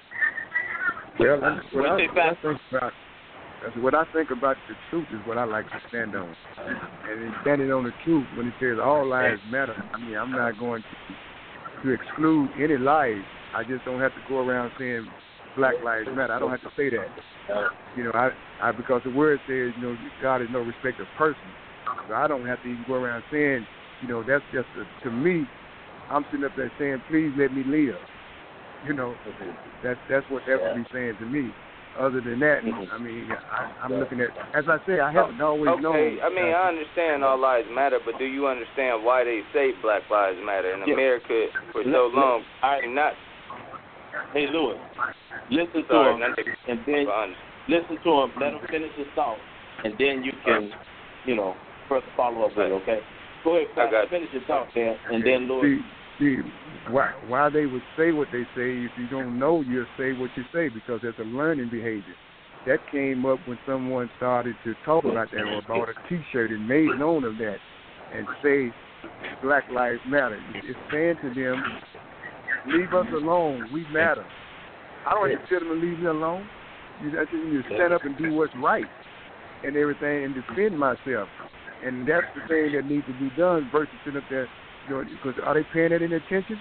Well, that's what, I, say, what I think about That's what I think about the truth is what I like to stand on. And in standing on the truth, when it says all lives matter, I mean, I'm not going to, to exclude any lives. I just don't have to go around saying Black Lives Matter. I don't have to say that. You know, I, I because the word says, you know, God is no respecter of person. So I don't have to even go around saying, you know, that's just, a, to me, I'm sitting up there saying, please let me live. You know, that's, that's what that would be saying to me. Other than that, I mean, I, I'm looking at, as I say, I haven't always okay. known. Okay, I mean, I understand all lives matter, but do you understand why they say Black Lives Matter in yeah. America for so long? I am not. Hey, Louis, listen Sorry, to him, and then listen to him. Let him finish his thought, and then you can, you know, first follow up with it. Okay? Go ahead, Pat, finish your thought there, and then Louis. See, why, why they would say what they say, if you don't know, you'll say what you say, because there's a learning behavior. That came up when someone started to talk about that or bought a T-shirt and made known of that and say Black Lives Matter. It's saying to them, leave us alone. We matter. I don't have to tell them to leave me alone. You have to stand up and do what's right and everything and defend myself. And that's the thing that needs to be done versus sitting up there. You know, because are they paying that any attention?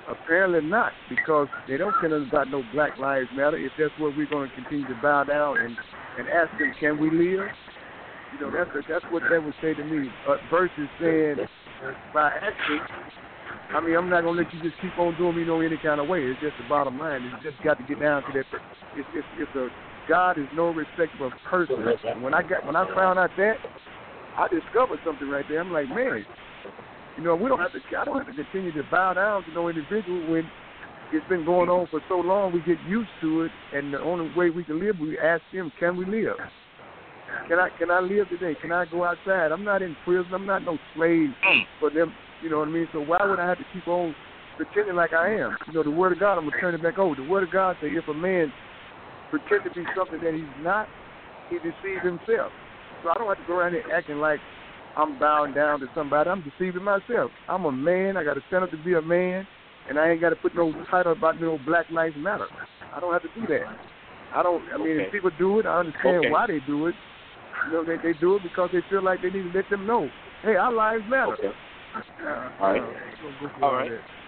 apparently not, because they don't tell us about no Black Lives Matter. If that's what we're going to continue to bow down and, and ask them, can we live? You know, that's that's what they would say to me. Uh, versus saying, by action, I mean, I'm not going to let you just keep on doing me no any kind of way. It's just the bottom line. It's just got to get down to that. It's, it's, it's a God is no respecter of person. When I got when I found out that, I discovered something right there. I'm like, man, you know, we don't have to. I don't have to continue to bow down to no individual when it's been going on for so long. We get used to it, and the only way we can live, we ask them, can we live? Can I can I live today? Can I go outside? I'm not in prison. I'm not no slave for them. You know what I mean? So why would I have to keep on pretending like I am? You know, the Word of God, I'm going to turn it back over. The Word of God says if a man pretend to be something that he's not, he deceives himself. So I don't have to go around here acting like I'm bowing down to somebody. I'm deceiving myself. I'm a man. I got to stand up to be a man, and I ain't got to put no title about no Black Lives Matter. I don't have to do that. I don't. I mean, okay. if people do it, I understand okay. why they do it. You know, they they do it because they feel like they need to let them know, hey, our lives matter. Okay. Uh, All right. Uh, All right.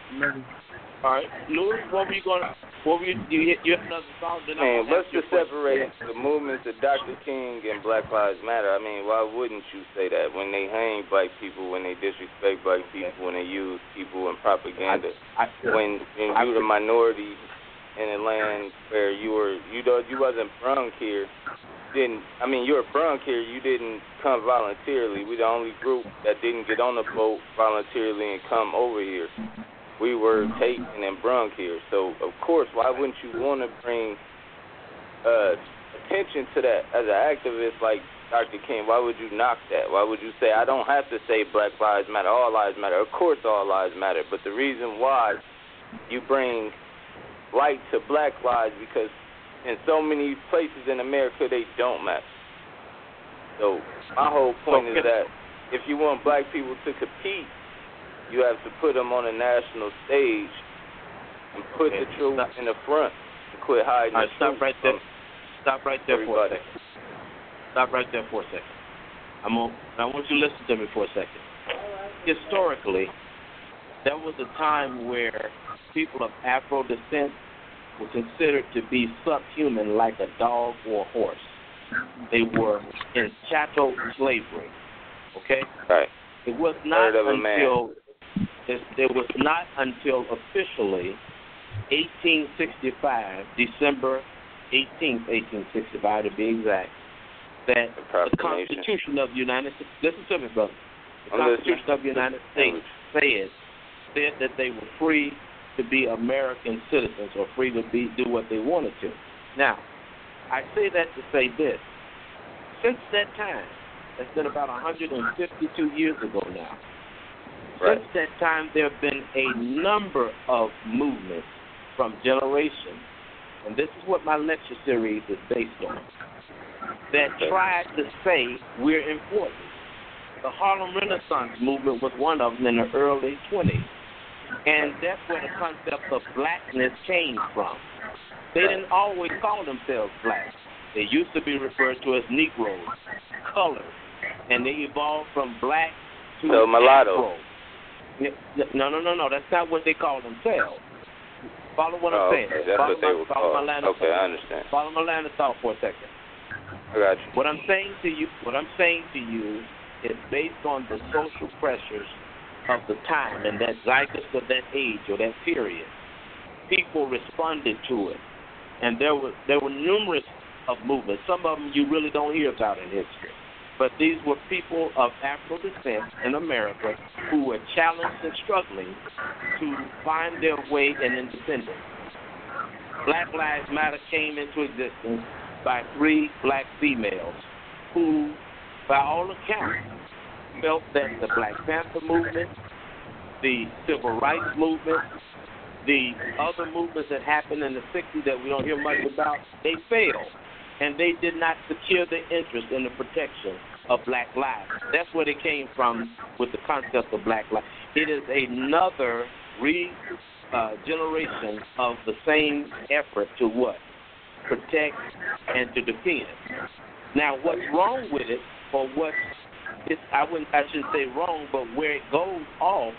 All right, Louis, what were you going to, what were you, you hit, you hit another song? Then Man, I'm let's just separate the movements of Doctor King and Black Lives Matter. I mean, why wouldn't you say that when they hang black people, when they disrespect black people, when they use people in propaganda, I, I, when, when I, you're the minority in a land where you were, you know, you wasn't brung here, didn't, I mean, you were brung here, you didn't come voluntarily. We're the only group that didn't get on the boat voluntarily and come over here. We were taken and brung here. So, of course, why wouldn't you want to bring uh, attention to that as an activist like Doctor King? Why would you knock that? Why would you say, I don't have to say Black Lives Matter, all lives matter? Of course all lives matter. But the reason why you bring light to Black lives, because in so many places in America, they don't matter. So my whole point is that if you want black people to compete, you have to put them on a national stage and put okay. the truth stop. in the front to quit hiding All right, the stop truth right there. Stop right there everybody. for a second. Stop right there for a second. I'm on, I want you to listen to me for a second. Historically, there was a time where people of Afro descent were considered to be subhuman like a dog or a horse. They were in chattel slavery. Okay? Right. It was not until it, it was not until officially eighteen sixty-five, December eighteenth, eighteen sixty-five to be exact, that the, the Constitution of the United States, listen to me, brother, the I'm Constitution of the United States said, said that they were free to be American citizens or free to be do what they wanted to. Now, I say that to say this. Since that time, that's been about one hundred fifty-two years ago now. Right. Since that time, there have been a number of movements from generations, and this is what my lecture series is based on, that tried to say we're important. The Harlem Renaissance movement was one of them in the early twenties, and that's where the concept of blackness came from. They didn't always call themselves black. They used to be referred to as Negroes, colored, and they evolved from black to so mulatto. Afro. No, no, no, no. That's not what they call themselves. Follow what oh, I'm saying. Okay. That's follow what they my, were follow called. my line of okay, thought. I understand. Follow my line of thought for a second. I got you. What I'm saying to you, what I'm saying to you, is based on the social pressures of the time and that zeitgeist of that age or that period. People responded to it, and there were there were numerous of movements. Some of them you really don't hear about in history. But these were people of Afro descent in America who were challenged and struggling to find their way in independence. Black Lives Matter came into existence by three black females who, by all accounts, felt that the Black Panther movement, the Civil Rights movement, the other movements that happened in the sixties that we don't hear much about, they failed. And they did not secure the interest in the protection of black lives. That's where they came from with the concept of black lives. It is another regeneration uh, of the same effort to what? Protect and to defend. Now, what's wrong with it, or what it's, I wouldn't, I shouldn't say wrong, but where it goes off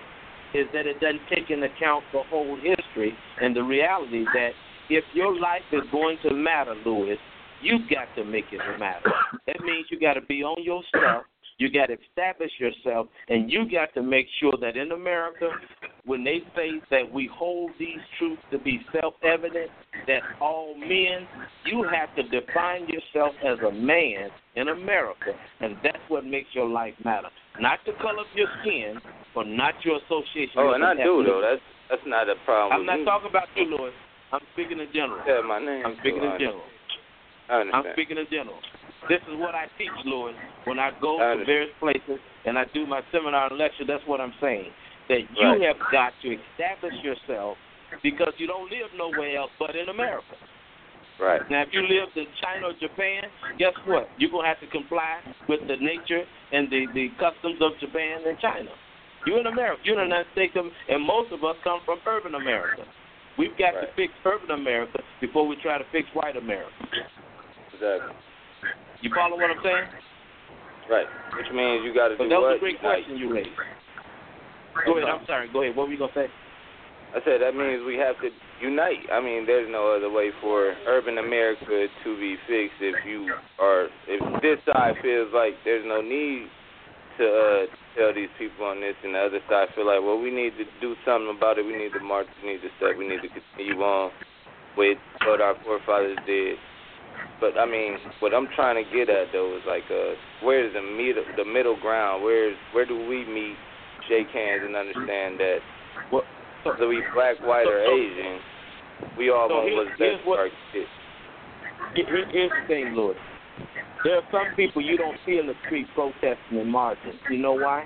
is that it doesn't take into account the whole history and the reality that if your life is going to matter, Louis, you've got to make it matter. That means you got to be on your stuff. You got to establish yourself, and you got to make sure that in America, when they say that we hold these truths to be self-evident, that all men, you have to define yourself as a man in America, and that's what makes your life matter. Not the color of your skin, or not your association. Oh, and I do, though. That's that's not a problem. I'm not talking about you, Louis. I'm speaking in general. Yeah, my name. I'm speaking in general. I understand. I'm speaking in general. This is what I teach, Louis, when I go I to various places and I do my seminar and lecture. That's what I'm saying. That you right. have got to establish yourself because you don't live nowhere else but in America. Right. Now, if you live in China or Japan, guess what? You're going to have to comply with the nature and the, the customs of Japan and China. You're in America. You're in the United States, and most of us come from urban America. We've got right. to fix urban America before we try to fix white America. Exactly. You follow what I'm saying? Right. Which means you got to do what? That was what? a great question you raised. Go ahead. I'm sorry. Go ahead. What were you going to say? I said that means we have to unite. I mean, there's no other way for urban America to be fixed if you are, if this side feels like there's no need to uh, tell these people on this, and the other side feel like, well, we need to do something about it. We need to march. We need to step. We need to continue on with what our forefathers did. But I mean, what I'm trying to get at though is like, uh, where's the middle, the middle ground? Where's where do we meet, shake hands, and understand that what, so, whether we black, white, so, or so, Asian, we all so want here's, what's here's best what, for our kids. Here, here's the thing, Lord. There are some people you don't see in the street protesting and marching. You know why?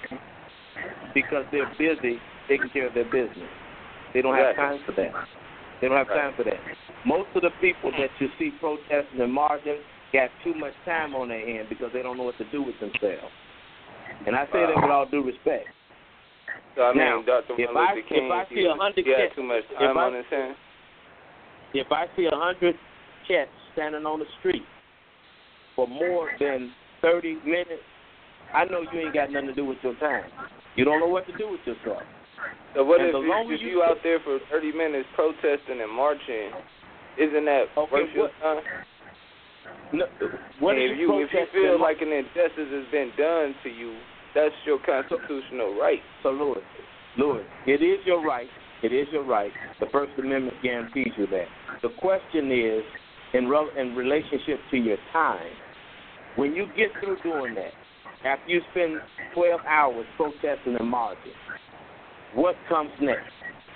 Because they're busy taking care of their business. They don't have time for that. They don't have time for that. Most of the people that you see protesting and marching got too much time on their hand because they don't know what to do with themselves. And I say wow. that with all due respect. So I mean, now, Doctor if Martin I, Luther King, if I see a hundred he had cats, too much time I, on his hands. If I see a hundred cats standing on the street for more than thirty minutes, I know you ain't got nothing to do with your time. You don't know what to do with yourself. So what and if you, if you, you out there for thirty minutes protesting and marching? Isn't that okay, worth your what, time? No, what if you, you if you feel like an injustice has been done to you, that's your constitutional right. So, Louis, Louis, it is your right. It is your right. The First Amendment guarantees you that. The question is, in, re- in relationship to your time, when you get through doing that, after you spend twelve hours protesting and marching, what comes next?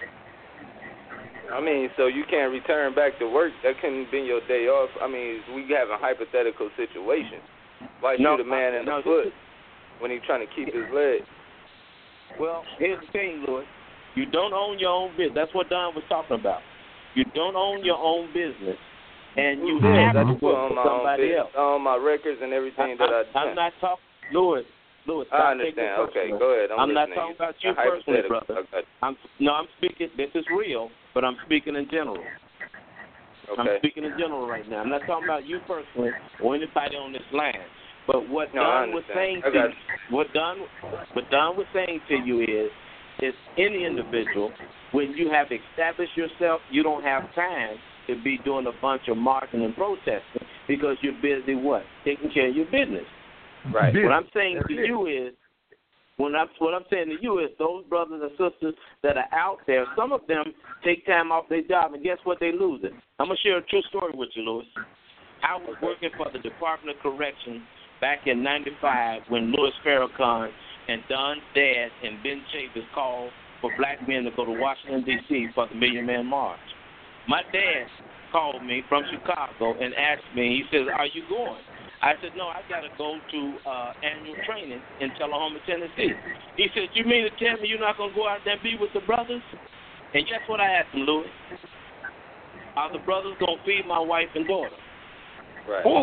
I mean, so you can't return back to work. That couldn't have been your day off. I mean, we have a hypothetical situation. Why no, shoot a man in no, the foot is, when he's trying to keep his leg? Well, here's the thing, Louis. You don't own your own business. That's what Don was talking about. You don't own your own business, and you yeah, have to work for somebody else. I own my records and everything I, that I do. I'm not talking, Louis. Louis, I understand. Okay, go ahead. I'm, I'm not talking about you personally, brother. Okay. I'm no, I'm speaking. This is real, but I'm speaking in general. Okay. I'm speaking in general right now. I'm not talking about you personally or anybody on this land. But what no, Don was saying to you, what Don, what Don was saying to you is, is any individual, when you have established yourself, you don't have time to be doing a bunch of marching and protesting because you're busy what? Taking care of your business. Right. What I'm saying That's to it. you is, when I'm what I'm saying to you is, those brothers and sisters that are out there, some of them take time off their job, and guess what? They lose it. I'm gonna share a true story with you, Louis. I was working for the Department of Corrections back in ninety-five when Louis Farrakhan and Don's dad and Ben Chavis called for black men to go to Washington, D C for the Million Man March. My dad called me from Chicago and asked me, he says, are you going? I said, no, I got to go to uh, annual training in Tullahoma, Tennessee. He said, you mean to tell me you're not going to go out there and be with the brothers? And guess what I asked him, Louis? Are the brothers going to feed my wife and daughter? Right. Oh.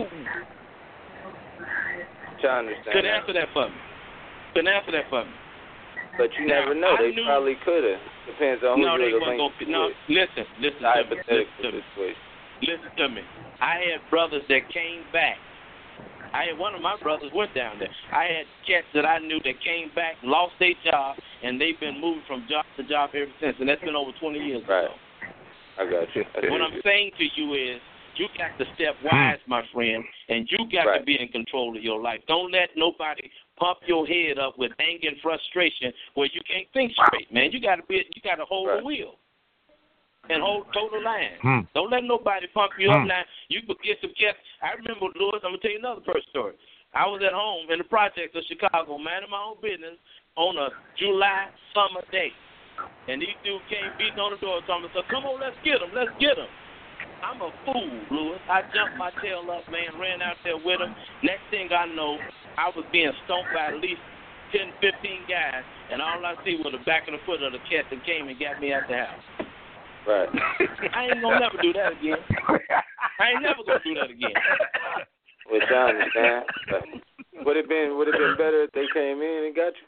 Trying to understand. Couldn't answer that for me. Couldn't answer that for me. But you now, never know. I They knew, probably could have. Depends on who no, you're they weren't linked gonna, No, with. listen, listen to me. Listen to me. Listen to me. I had brothers that came back. I had one of my brothers went down there. I had cats that I knew that came back, lost their job, and they've been moving from job to job ever since, and that's been over twenty years right. ago. I got you. I what I'm you. saying to you is, you got to step wise, my friend, and you got right. to be in control of your life. Don't let nobody pump your head up with anger and frustration where you can't think straight, man. You got to be, you got to hold right. the wheel and hold total line. Hmm. Don't let nobody pump you Hmm. up. Now you could get some cats. I remember, Lewis. I'm gonna tell you another personal story. I was at home in the projects of Chicago, minding my own business, on a July summer day, and these dudes came beating on the door, telling me, "So come on, let's get them, let's get them." I'm a fool, Lewis. I jumped my tail up, man, ran out there with them. Next thing I know, I was being stomped by at least ten, fifteen guys, and all I see was the back of the foot of the cat that came and got me out the house. Right. I ain't gonna never do that again. I ain't never gonna do that again. Which I understand. Would it been would it been better if they came in and got you?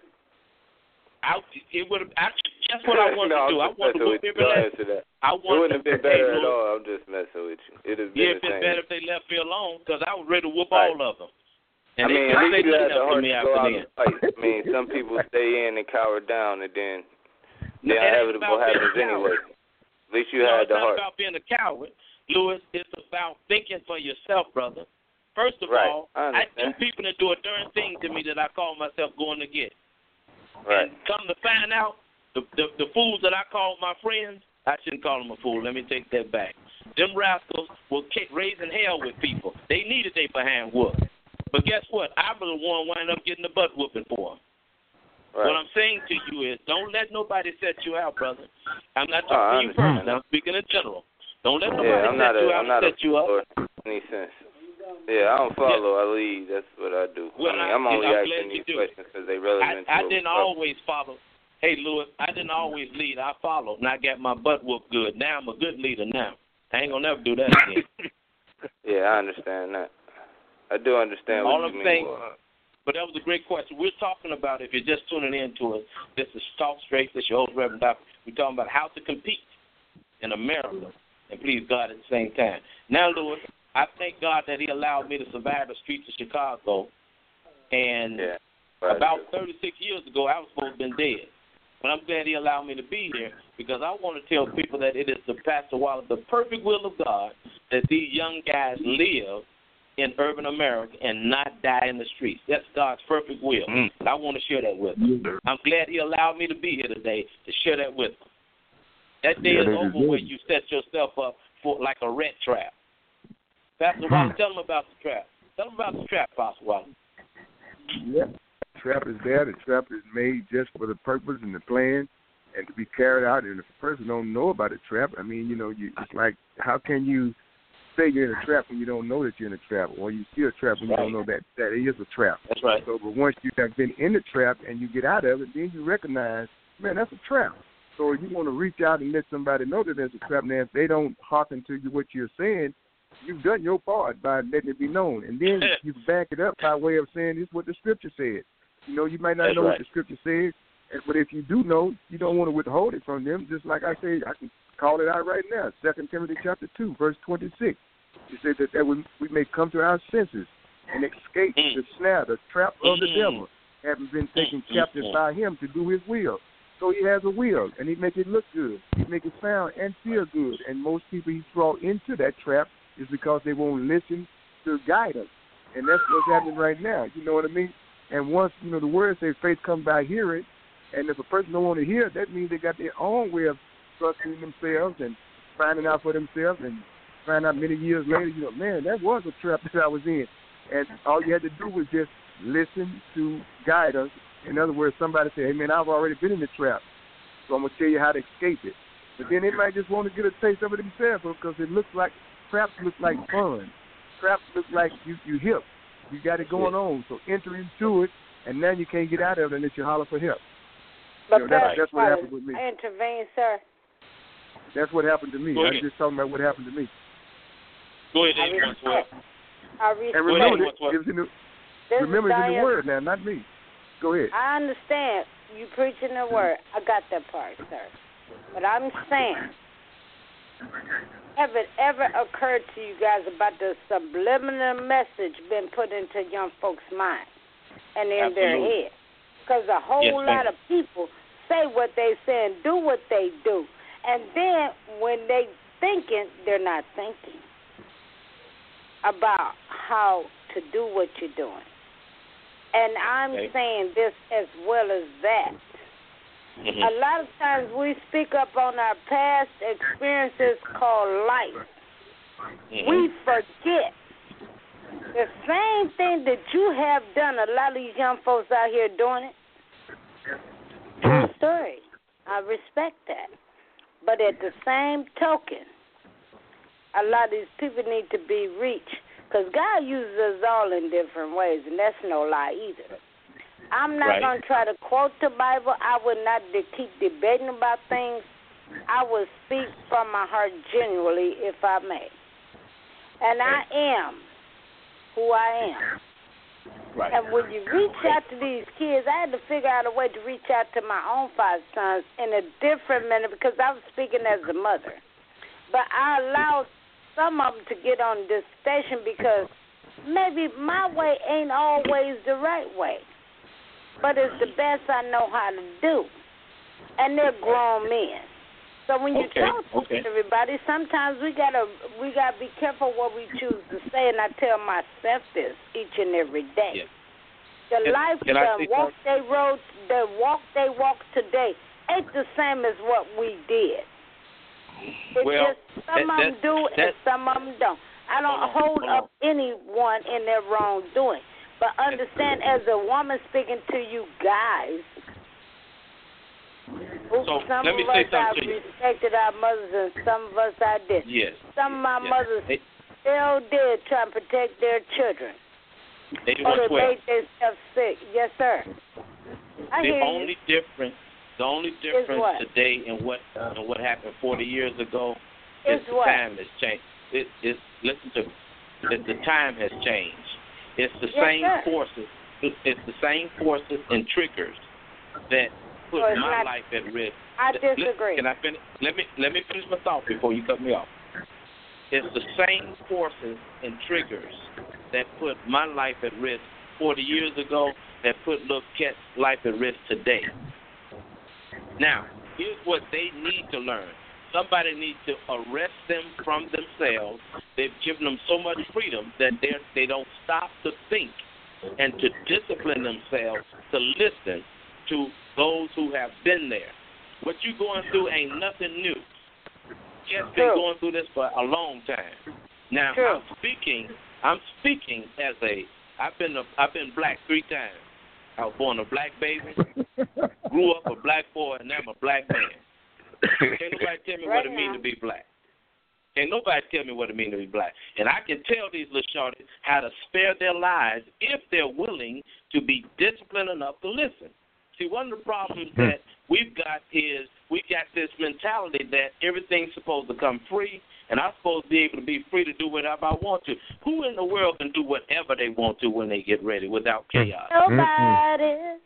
I it would have. That's what I wanted no, to do. I wanted to whip every last. That. I wanted, it wouldn't have been better hey, at all. I'm just messing with you. It'd have been yeah, the it'd been same. better if they left me alone, because I was ready to whoop right. all of them. And I mean, they, at least they you had the heart me to go out then. and fight. I mean, some people stay in and cower down, and then the no, inevitable happens anyway. At least you no, had it's the not heart. about being a coward, Lewis. It's about thinking for yourself, brother. First of right. all, I, I knew people that do a darn thing to me that I call myself going to get. Right. And come to find out, the, the the fools that I call my friends, I shouldn't call them a fool. Let me take that back. Them rascals were raising hell with people. They needed their behind whooped. But guess what? I was the one wind up getting the butt whooping for them. Right. What I'm saying to you is, don't let nobody set you out, brother. I'm not Oh, talking to you personally. I'm speaking in general. Don't let nobody yeah, I'm set not you a, out I'm not and set you up. Any sense. Yeah, I don't follow. Yeah. I lead. That's what I do. Well, I mean, I, I'm only I'm asking these do. questions because they relevant. I, I to didn't always follow. Hey, Lewis, I didn't always lead. I followed, and I got my butt whooped good. Now I'm a good leader now. I ain't going to never do that again. Yeah, I understand that. I do understand All what I'm you saying, mean. But that was a great question. We're talking about, if you're just tuning in to us, this is Talk Straight. This is your host, Reverend Doctor. We're talking about how to compete in America and please God at the same time. Now, Lewis, I thank God that he allowed me to survive the streets of Chicago. And yeah, right. about thirty-six years ago, I was supposed to have been dead. But I'm glad he allowed me to be here, because I want to tell people that it is the Pastor Wallace, the perfect will of God, that these young guys live in urban America and not die in the streets. That's God's perfect will. Mm. I want to share that with them. Yeah. I'm glad he allowed me to be here today to share that with them. That day yeah, is over is when you set yourself up for like a rat trap. Pastor Wallace, tell them about the trap. Tell them about the trap, Pastor Wallace. Yeah. The trap is there. The trap is made just for the purpose and the plan and to be carried out. And if a person don't know about a trap, I mean, you know, you, it's like, how can you say you're in a trap when you don't know that you're in a trap, or you see a trap when right. you don't know that that it is a trap? That's right. So, but once you have been in the trap and you get out of it, then you recognize, man, that's a trap. So you want to reach out and let somebody know that there's a trap. Now, if they don't hearken to you what you're saying, you've done your part by letting it be known. And then you back it up by way of saying, this is what the Scripture said. You know, you might not That's know right. what the Scripture says, but if you do know, you don't want to withhold it from them. Just like I say, I can call it out right now. Second Timothy chapter two, verse twenty-six. It says that, that we, we may come to our senses and escape mm. the snare, the trap of the mm. devil, having been taken mm. captive mm. by him to do his will. So he has a will, and he make it look good. He make it sound and feel good. And most people he throw into that trap is because they won't listen to guidance. And that's what's happening right now. You know what I mean? And once, you know, the word says faith comes by hearing, and if a person don't want to hear, that means they got their own way of trusting themselves and finding out for themselves, and find out many years later, you know, man, that was a trap that I was in. And all you had to do was just listen to guidance. In other words, somebody say, hey, man, I've already been in the trap, so I'm going to tell you how to escape it. But then they might just want to get a taste of it themselves, because it looks like, traps look like fun. Traps look like you, you hip. You got it going on. So enter into it, and now you can't get out of it unless you holler for help. But you know, that's, that's what happened with me. I intervene, sir. That's what happened to me. I was just talking about what happened to me. Go ahead, Dave. I respect. And remember, it, it in the, remember it's in the word now, not me. Go ahead. I understand you preaching the word. I got that part, sir. But I'm saying, Have it ever occurred to you guys about the subliminal message being put into young folks' minds and in Absolutely. their head? Because a whole Yes, lot ma'am. of people say what they say and do what they do. And then when they thinking, they're not thinking about how to do what you're doing. And I'm Okay. saying this as well as that. Mm-hmm. A lot of times we speak up on our past experiences called life. Mm-hmm. We forget the same thing that you have done. A lot of these young folks out here doing it. True story. I respect that. But at the same token, a lot of these people need to be reached. Because God uses us all in different ways, and that's no lie either. I'm not Right. going to try to quote the Bible. I would not de- keep debating about things. I will speak from my heart genuinely, if I may. And I am who I am. Right. And when you reach out to these kids, I had to figure out a way to reach out to my own five sons in a different manner because I was speaking as a mother. But I allowed some of them to get on this station because maybe my way ain't always the right way. But it's the best I know how to do. And they're grown men. So when you Okay, talk to okay. everybody, sometimes we gotta we gotta be careful what we choose to say. And I tell myself this each and every day. Yes. The Can- life, can I the say walk they rode, the walk they walk today ain't the same as what we did. It's Well, just some that- of them that- do and that- some of them don't. I don't Hold on, hold hold up anyone in their wrongdoing. But understand, as a woman speaking to you guys, So, some let me of say us I something to you. respected our mothers and some of us I didn't. Yes. Some of my Yes. mothers They, still did try to protect their children. they do Or as they well. made themselves sick. Yes, sir. I The hear only you. difference, the only difference what? today and what and what happened forty years ago Is is the what? time has changed. It, it's listen to me. It's the time has changed. It's the Yes, same sir. forces. It, it's the same forces and triggers that put Oh, it's my not- life at risk. I Li- disagree. Can I finish? Let me let me finish my thought before you cut me off. It's the same forces and triggers that put my life at risk forty years ago that put little Ket's life at risk today. Now, here's what they need to learn. Somebody needs to arrest them from themselves. They've given them so much freedom that they they don't stop to think and to discipline themselves to listen to those who have been there. What you're going through ain't nothing new. Ket's been True. going through this for a long time. Now, True. I'm speaking. I'm speaking as a. I've been a, I've been black three times. I was born a black baby, grew up a black boy, and now I'm a black man. Can't nobody tell me Right what it means now. to be black. Can't nobody tell me what it means to be black. And I can tell these little shorties how to spare their lives if they're willing to be disciplined enough to listen. See, one of the problems that we've got is we got this mentality that everything's supposed to come free, and I'm supposed to be able to be free to do whatever I want to. Who in the world can do whatever they want to when they get ready without chaos? Nobody.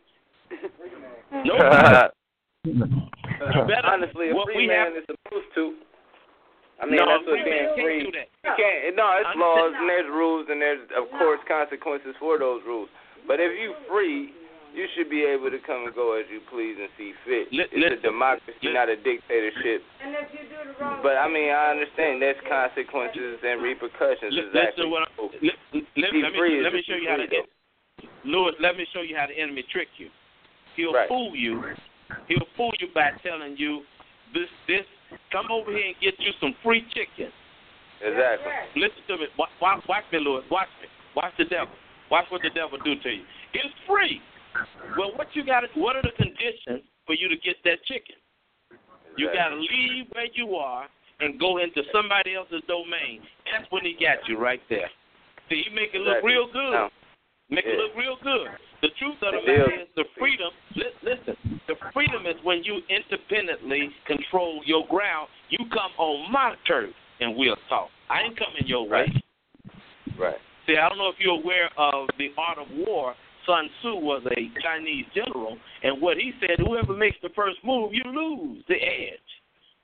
Nobody. You better- Honestly, a what free we man have- is supposed to. I mean, No, that's what free being man can't free. do that. You can't. No, it's I'm laws saying- and there's rules and there's of course consequences for those rules. But if you free, you should be able to come and go as you please and see fit. Li- it's listen, a democracy, listen. not a dictatorship. And if you do the wrong But I mean, I understand there's consequences and repercussions. Li- Exactly. Listen, what I, So, li- li- let, be let free me is let me to show be you how to free, Lewis. Let me show you how the enemy trick you. He'll Right. fool you. He'll fool you by telling you this this. Come over here and get you some free chicken. Exactly. Listen to me. Watch, watch, watch me, Lewis. Watch me. Watch the devil. Watch what the devil do to you. It's free. Well, what you got to? What are the conditions for you to get that chicken? You got to leave where you are and go into somebody else's domain. That's when he got you right there. See, he make it look Exactly. real good. No. Make it Yeah. look real good. The truth of the It matter is. is the freedom. Li- listen, the freedom is when you independently control your ground. You come on my turf and we'll talk. I ain't coming your way. Right. Right. See, I don't know if you're aware of the art of war. Sun Tzu was a Chinese general, and what he said, whoever makes the first move, you lose the edge.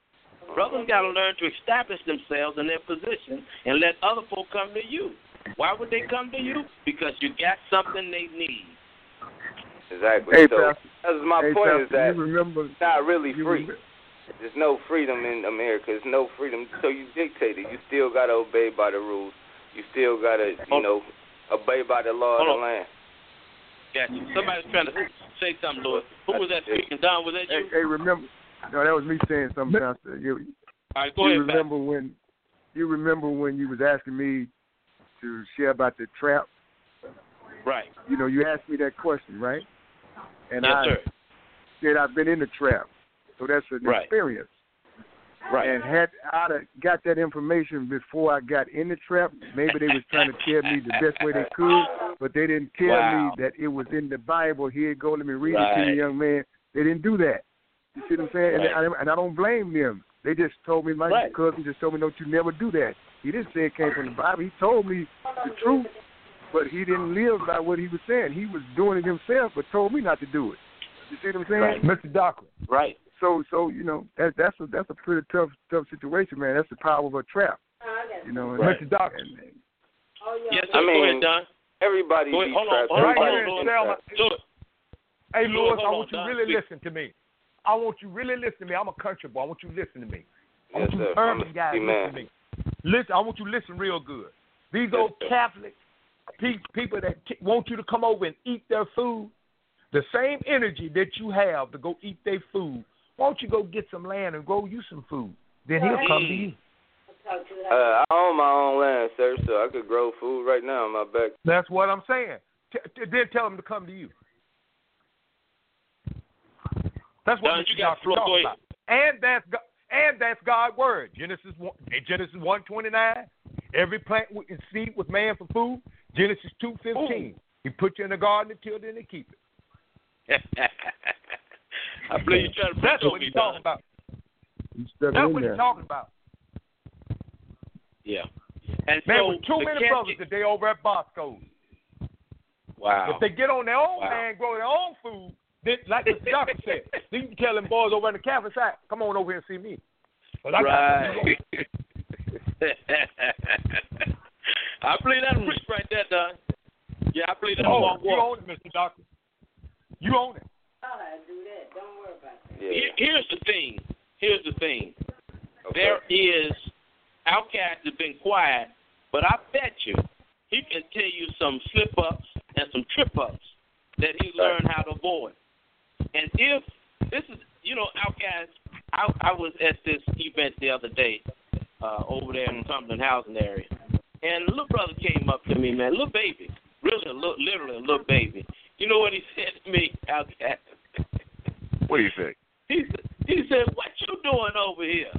Brothers got to learn to establish themselves in their position and let other folk come to you. Why would they come to you? Because you got something they need. Exactly. Hey, so Pastor, that's my hey, point Pastor, is that you remember, it's not really free. Remember, There's no freedom in America. There's no freedom. So you dictate it. You still got to obey by the rules. You still got to, you know, obey by the law Hold of on. the land. Got you. Somebody's trying to say something, Lord. Who was that speaking? Don, was that hey, you? hey, remember? No, that was me saying something, Pastor. You, All right, go you ahead, remember when? You remember when you was asking me to share about the trap? Right. You know, you asked me that question, right? And yes, I sir. said I've been in the trap, so that's an Right. experience. Right. And had I got that information before I got in the trap, maybe they was trying to tell me the best way they could, but they didn't tell Wow. me that it was in the Bible. Here you go, let me read it to Right. you, young man. They didn't do that. You see what I'm saying? Right. And, I, and I don't blame them. They just told me, my Right. cousin just told me, don't you never do that. He didn't say it came from the Bible. He told me the truth, but he didn't live by what he was saying. He was doing it himself, but told me not to do it. You see what I'm saying? Right. Mister Doctor. Right. So, so you know, that, that's a that's a pretty tough tough situation, man. That's the power of a trap. You know, and, Mister Doctor. and- Yes, sir. I go mean, ahead, Don. Everybody Go be ahead. Hold on. trapped. Hold on. Right Hold here on, in Lord. Selma. Lord. Hey, Lord, Lewis, I hold want on, you Don. really Please. listen to me. I want you really listen to me. I'm a country boy. I want you to listen to me. I want Yes, you sir. urban I'm a guys city listen man. to me. Listen, I want you to listen real good. These Yes, old sir. Catholic pe- people that t- want you to come over and eat their food, the same energy that you have to go eat their food, why don't you go get some land and grow you some food? Then he'll come to you. Uh, I own my own land, sir, so I could grow food right now in my back. That's what I'm saying. T- t- then tell him to come to you. That's what Don, Mister you got Doctor the floor. Go talking ahead. about. And that's God, and that's God's word. Genesis one, in Genesis one twenty nine. Every plant and seed was man for food. Genesis two fifteen. He put you in the garden and tilled it and keep it. I believe you're trying to That's preach what over he's me, talking Don. about. you stuck That's in what there. he's talking about. Yeah. And Man, so with too the many cat- brothers today over at Bosco's. Wow. If they get on their own Wow. land, grow their own food, then, like the doctor said, then you can tell them boys over in the Catholic side, come on over here and see me. But I got Right. I believe that's preach right there, Don. Yeah, I believe that's Oh, walk you walk. own it, Mister Doctor. You own it. Yeah. Here- Here's the thing. Here's the thing. Okay. There is Outcast has been quiet, but I bet you he can tell you some slip ups and some trip ups that he learned how to avoid. And if this is, you know, Outcast, I, I was at this event the other day uh, over there in the Cumberland housing area, and a little brother came up to me, man, little baby, really, a little, literally a little baby. You know what he said to me, Outcast? What do you think? He said, he said, "What you doing over here?"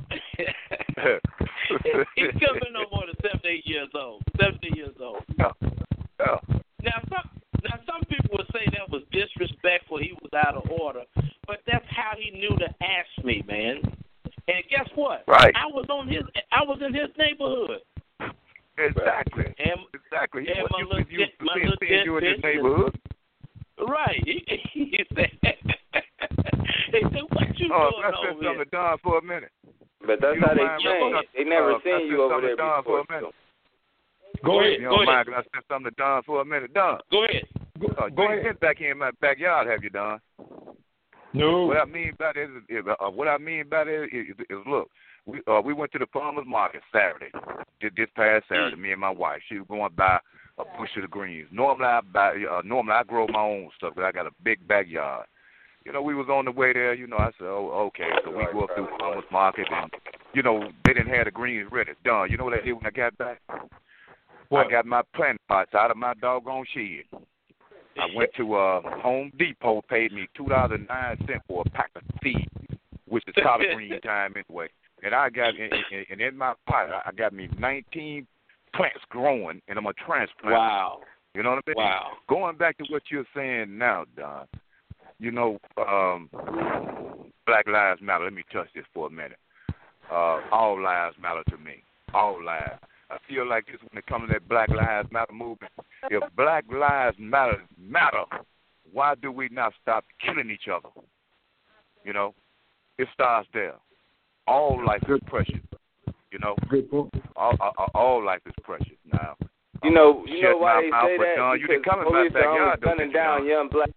He's coming no more than seventy-eight years old. Seventy years old. Yeah. Yeah. Now, some now some people would say that was disrespectful. He was out of order, but that's how he knew to ask me, man. And guess what? Right. I was on his. I was in his neighborhood. Exactly. And, Exactly. and What my you, little you, dent- my seeing, little seeing you in this dentist neighborhood? Right. He, he said. He said, "What you Oh, doing I said over something here?" to Don for a minute. But that's You how don't they mind train. me? They never Uh, I seen said you over something there to Don before. for a minute. Go ahead. You Go don't ahead. mind? Can I say something to Don for a minute? Don. Go ahead. Uh, Go you ahead. ain't been back here in my backyard, have you, Don? No. What I mean by that is, is uh, what I mean by that is, is, is look, we uh, we went to the farmers market Saturday, this, this past Saturday. Me and my wife, she was going to buy a bushel of greens. Normally I buy, uh, normally I grow my own stuff, but I got a big backyard. You know, we was on the way there. You know, I said, oh, okay. So we go up through farmers market, and you know, they didn't have the greens ready. Done. You know what I did when I got back? What? I got my plant pots out of my doggone shed. I went to uh, Home Depot, paid me two dollars and nine cents for a pack of seed, which is collard green time anyway. And I got, and in, in, in my pot, I got me nineteen plants growing, and I'm a transplant. Wow. You know what I mean? Wow. Going back to what you're saying now, Don, you know, um, Black Lives Matter. Let me touch this for a minute. Uh, all lives matter to me. All lives. I feel like this when it comes to that Black Lives Matter movement. If Black Lives Matter matter, why do we not stop killing each other? You know, it starts there. all life is precious. You know, all, all, all life is precious. Now, you know, you know why they mouth, say that? John, you because coming police back are backyard, gunning down young black.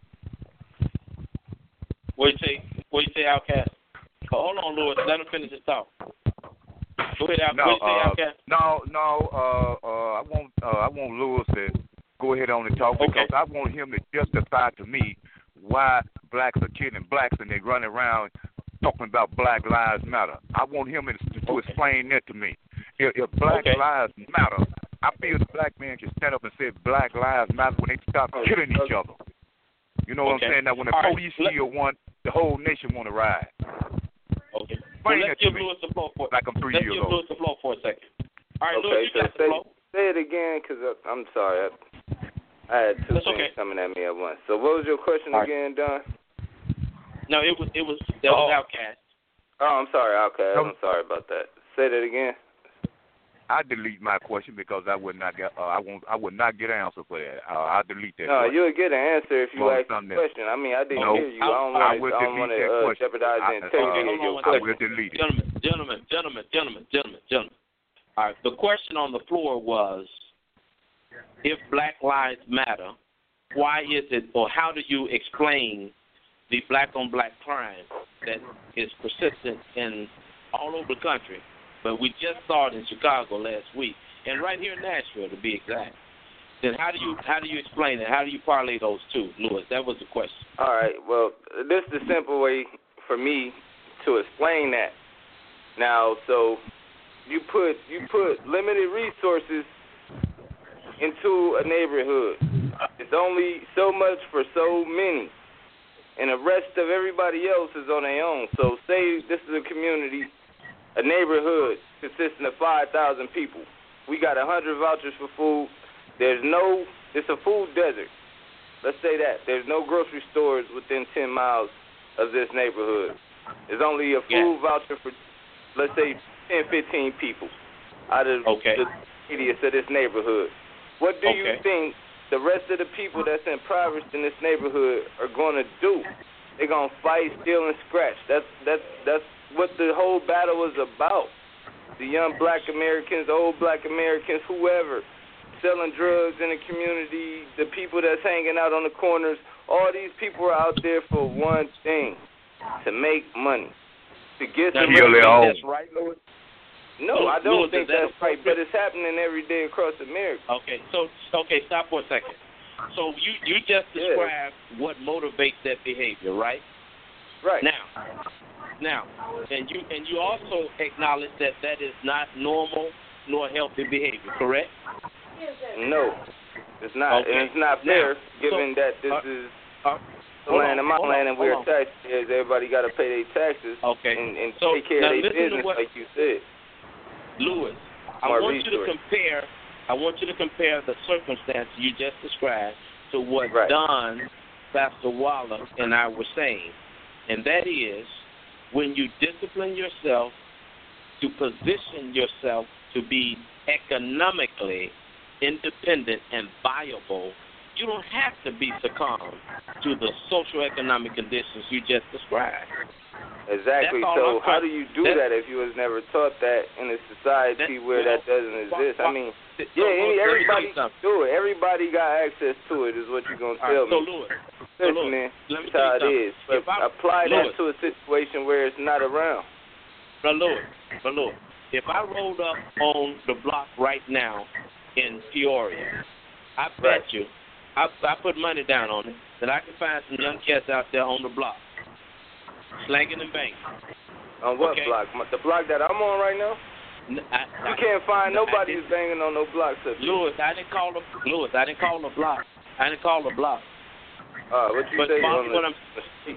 What you say? What you say, Outcast? Oh, hold on, Lord. Let him finish his talk. Go ahead, Outcast. No, what you say, uh, Outcast? no, no. Uh, uh, I want, uh, I want Lewis to go ahead on and talk Okay. because I want him to justify to me why blacks are killing blacks and they running around talking about Black Lives Matter. I want him to, to Okay. explain that to me. If, if Black Okay. Lives Matter, I feel the black man can stand up and say Black Lives Matter when they stop killing each other. You know what Okay. I'm saying? Now, when the All right. police Let- kill one, the whole nation want to ride. Okay. Explain Well, that let's to give me. Lewis the floor for Like I'm three Let's years give old. Lewis the floor for a second. All right, Okay, Lewis, you so got the say, floor. say it again, because I'm sorry. I, I had two That's things okay. coming at me at once. So what was your question All right. again, Don? No, it was it was that was Oh. Outcast. Oh, I'm sorry, okay. No. I'm sorry about that. Say that again. I delete my question because I would not get. Uh, I won't. I would not get an answer for that. Uh, I delete that. No, question. you'll get an answer if you Well, ask the something question. I mean, I didn't No, hear you. I don't I want will to. I don't delete want to that uh, question. jeopardize I- the integrity okay, of hold your on one I question. will delete it. Gentlemen, gentlemen, gentlemen, gentlemen, gentlemen, gentlemen. All right, the question on the floor was, if Black Lives Matter, why is it, or how do you explain the black-on-black crime that is persistent in all over the country? But we just saw it in Chicago last week, and right here in Nashville, to be exact. Then how do you how do you explain it? How do you parlay those two, Lewis? That was the question. All right. Well, this is the simple way for me to explain that. Now, so you put you put limited resources into a neighborhood. It's only so much for so many, and the rest of everybody else is on their own. So, say this is a community, a neighborhood consisting of five thousand people. We got one hundred vouchers for food. There's no, it's a food desert. Let's say that. There's no grocery stores within ten miles of this neighborhood. There's only a food yeah. voucher for, let's say, ten, fifteen people out of okay. the radius of this neighborhood. What do okay. you think the rest of the people that's impoverished in this neighborhood are going to do? They're going to fight, steal, and scratch. That's, that's, that's what the whole battle is about. The young black Americans, old black Americans, whoever, selling drugs in the community, the people that's hanging out on the corners, all these people are out there for one thing, to make money. To get some money. That's right, Louis? No, Louis, I don't Louis, think that that's right, but it's happening every day across America. Okay, so, okay, stop for a second. So you, you just described yeah. what motivates that behavior, right? Right. Now, now, and you and you also acknowledge that that is not normal nor healthy behavior, correct? No, it's not, okay. and it's not fair, now, given so, that this uh, is uh, the land on, of my land, on, and we're taxpayers. Everybody got to pay their taxes okay. and, and so, take care now of their business, what, like you said. Lewis, I More want resources. you to compare. I want you to compare the circumstance you just described to what right. Don, Pastor Waller, and I were saying, and that is when you discipline yourself to position yourself to be economically independent and viable, you don't have to be succumbed to the socioeconomic conditions you just described. Exactly. So how do you do that if you was never taught that in a society where that doesn't exist? I mean, yeah, any, everybody do it. Everybody got access to it, is what you're going to tell right, so me. Lewis, Listen, so Lewis, man, let me that's how it something. is. But I, apply Lewis, that to a situation where it's not around. But Lewis, but Lewis, if I rolled up on the block right now in Peoria, I bet right. you, I, I put money down on it, that I can find some young cats out there on the block, slanging and banging. On what okay. block? The block that I'm on right now? I, you can't find I, nobody I who's banging on no blocks up here. Lewis, I didn't call the Lewis, I didn't call the block. I didn't call the block. Uh, what you but say follow on what the, I'm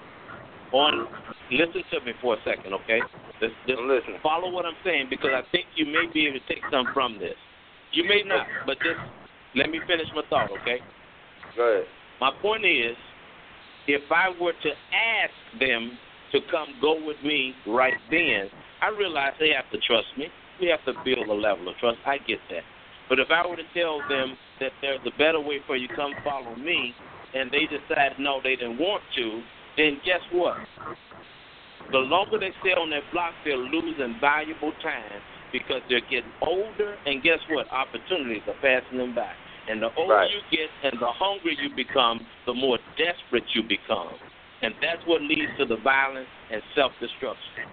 on listen to me for a second, okay? Just, just I'm listening. follow what I'm saying, because I think you may be able to take something from this. You may not, but just let me finish my thought, okay? Go ahead. My point is, if I were to ask them to come go with me right then, I realize they have to trust me. We have to build a level of trust. I get that. But if I were to tell them that there's a better way for you to come follow me, and they decide no, they didn't want to, then guess what? The longer they stay on that block, they're losing valuable time because they're getting older, and guess what? Opportunities are passing them by. And the older right. you get and the hungrier you become, the more desperate you become. And that's what leads to the violence and self-destruction.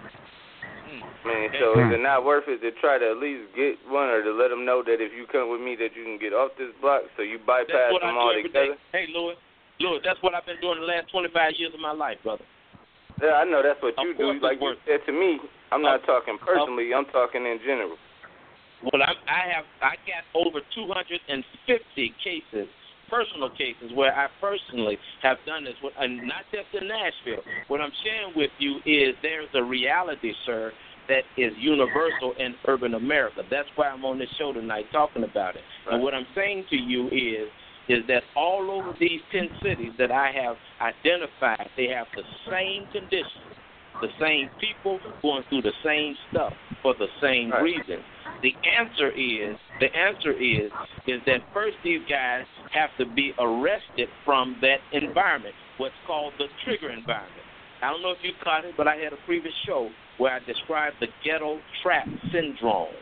Man, so is it not worth it to try to at least get one or to let them know that if you come with me that you can get off this block so you bypass them altogether? Hey, Louis, Louis, that's what I've been doing the last twenty-five years of my life, brother. Yeah, I know that's what you do. Like you said to me, I'm not uh, talking personally, uh, I'm talking in general. Well, I, I have I got over two hundred fifty cases, personal cases, where I personally have done this, with, and not just in Nashville. What I'm sharing with you is there's a reality, sir, that is universal in urban America. That's why I'm on this show tonight talking about it. Right. And what I'm saying to you is, is that all over these ten cities that I have identified, they have the same conditions, the same people going through the same stuff for the same right. reason. The answer is, the answer is, is that first these guys have to be arrested from that environment, what's called the trigger environment. I don't know if you caught it, but I had a previous show where I described the ghetto trap syndrome,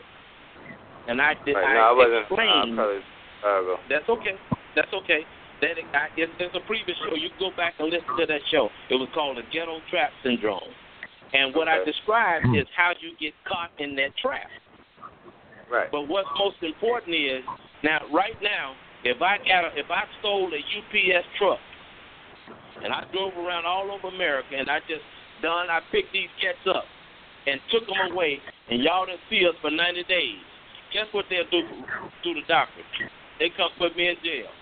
and I did. Right, I, no, I wasn't. explained. Uh, probably, uh, that's okay. That's okay. That I, it, there's a previous show. You can go back and listen to that show. It was called the ghetto trap syndrome, and what okay. I described is how you get caught in that trap. Right. But what's most important is now, right now, if I got a, if I stole a U P S truck and I drove around all over America and I just done, I picked these cats up and took them away, and y'all didn't see us for ninety days. Guess what they'll do to the doctor? They come put me in jail.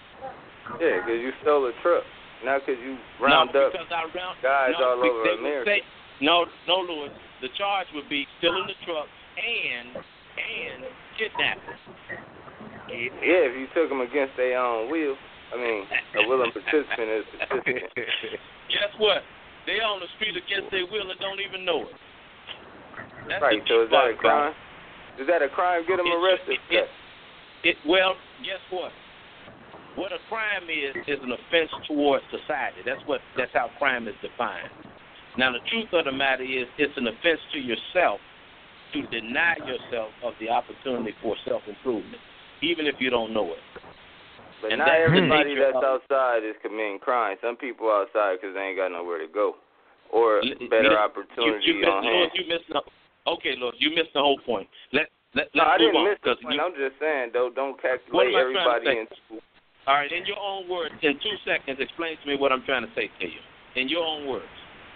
Yeah, because you stole a truck, not because you round no, up because I round, guys no, all over they America. Say, no, no, Louis. The charge would be stealing the truck and and kidnapping. Yeah, if you took them against their own will. I mean, a willing participant is a participant. Guess what? They on the street against their will and don't even know it. That's right, so is that a crime? Is that a crime? Get them it, arrested. It, it, it, well, guess what? What a crime is is an offense towards society. That's what. That's how crime is defined. Now, the truth of the matter is, it's an offense to yourself to deny yourself of the opportunity for self-improvement, even if you don't know it. But and not that's everybody that's of, outside is committing crime. Some people outside because they ain't got nowhere to go or better l- opportunity you, you on missed, hand. Lord, you missed the, okay, Lord, you missed the whole point. Let, let, no, let's I move didn't on, miss the point. You, I'm just saying, though, don't calculate everybody into. All right, in your own words, in two seconds, explain to me what I'm trying to say to you. In your own words.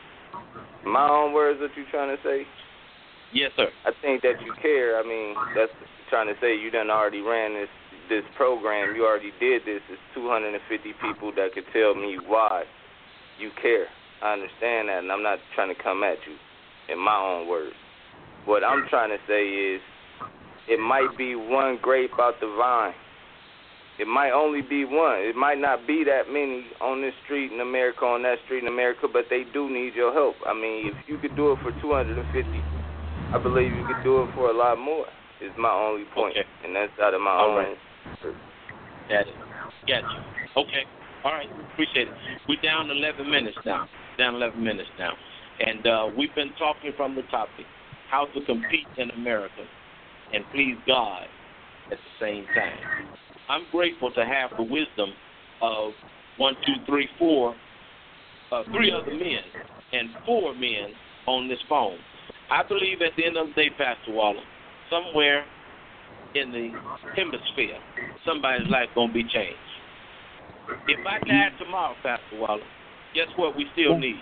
My own words, what you trying to say? Yes, sir. I think that you care. I mean, that's trying to say you done already ran this this program. You already did this. It's two hundred fifty people that could tell me why you care. I understand that, and I'm not trying to come at you in my own words. What I'm trying to say is it might be one grape out the vine. It might only be one. It might not be that many on this street in America, on that street in America, but they do need your help. I mean, if you could do it for two hundred fifty, I believe you could do it for a lot more, is my only point. Okay. And that's out of my All own. Right. Got it. Got you. Okay. All right. Appreciate it. We're down eleven minutes now. Down eleven minutes now. And uh, we've been talking from the topic, how to compete in America and please God at the same time. I'm grateful to have the wisdom of one, two, three, four, uh, three other men and four men on this phone. I believe at the end of the day, Pastor Waller, somewhere in the hemisphere, somebody's life going to be changed. If I died tomorrow, Pastor Waller, guess what we still need?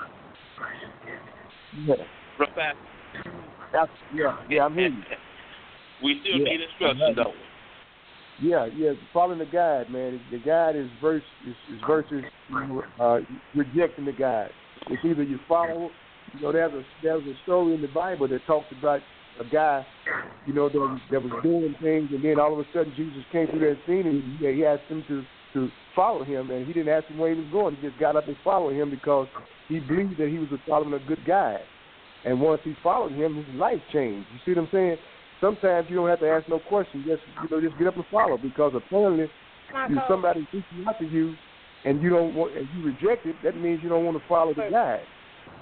Yeah. Pastor? That's, yeah, yeah, I mean. We still yeah. need instruction, don't we? Yeah, yeah, following the guide, man. The guide is verse is, is versus uh, rejecting the guide. It's either you follow. You know, there's a there's a story in the Bible that talks about a guy, you know, that, that was doing things, and then all of a sudden Jesus came through that scene, and he, he asked him to to follow him, and he didn't ask him where he was going. He just got up and followed him because he believed that he was following a good guide. And once he followed him, his life changed. You see what I'm saying? Sometimes you don't have to ask no questions. Just you know, just get up and follow, because apparently, if somebody reaching out to you and you don't want, and you reject it, that means you don't want to follow the guide.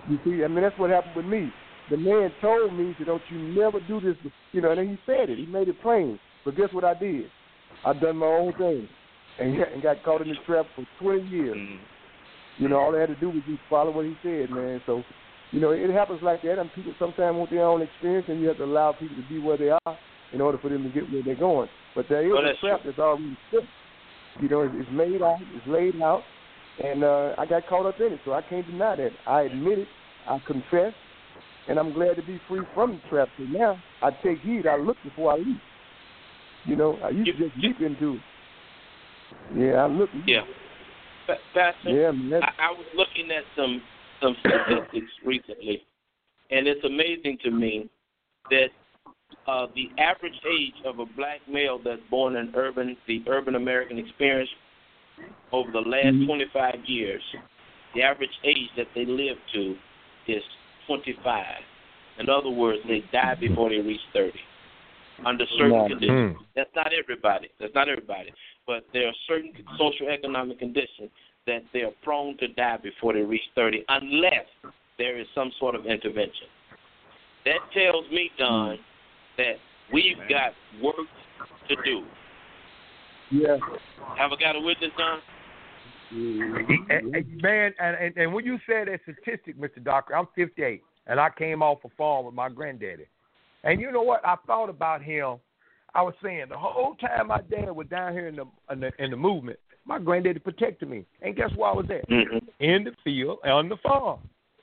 You see, I mean, that's what happened with me. The man told me, he said, don't you never do this, you know, and then he said it. He made it plain. But guess what I did? I done my own thing and, and got caught in the trap for twenty years. Mm-hmm. You know, all I had to do was just follow what he said, man. So, you know, it happens like that, and people sometimes want their own experience, and you have to allow people to be where they are in order for them to get where they're going. But there is well, a trap true. that's already set. You know, it's, it's made out, it's laid out, and uh, I got caught up in it, so I can't deny that. I admit it, I confess, and I'm glad to be free from the trap. So now I take heed, I look before I leap. You know, I used to just leap into it. Yeah, I look. Yeah. Pastor, yeah, man, I, I was looking at some some statistics recently, and it's amazing to me that uh, the average age of a black male that's born in urban, the urban American experience over the last mm-hmm. twenty-five years, the average age that they live to is twenty-five. In other words, they die before they reach thirty under certain mm-hmm. conditions. That's not everybody. That's not everybody. But there are certain social economic conditions that they are prone to die before they reach thirty unless there is some sort of intervention. That tells me, Don, that we've got work to do. Yeah. Have I got a witness, Don? Mm-hmm. Man, and, and, and when you said that statistic, Mister Doctor, I'm fifty-eight, and I came off a farm with my granddaddy. And you know what? I thought about him. I was saying the whole time my dad was down here in the in the, in the movement, my granddaddy protected me. And guess where I was at? Mm-hmm. In the field, on the farm.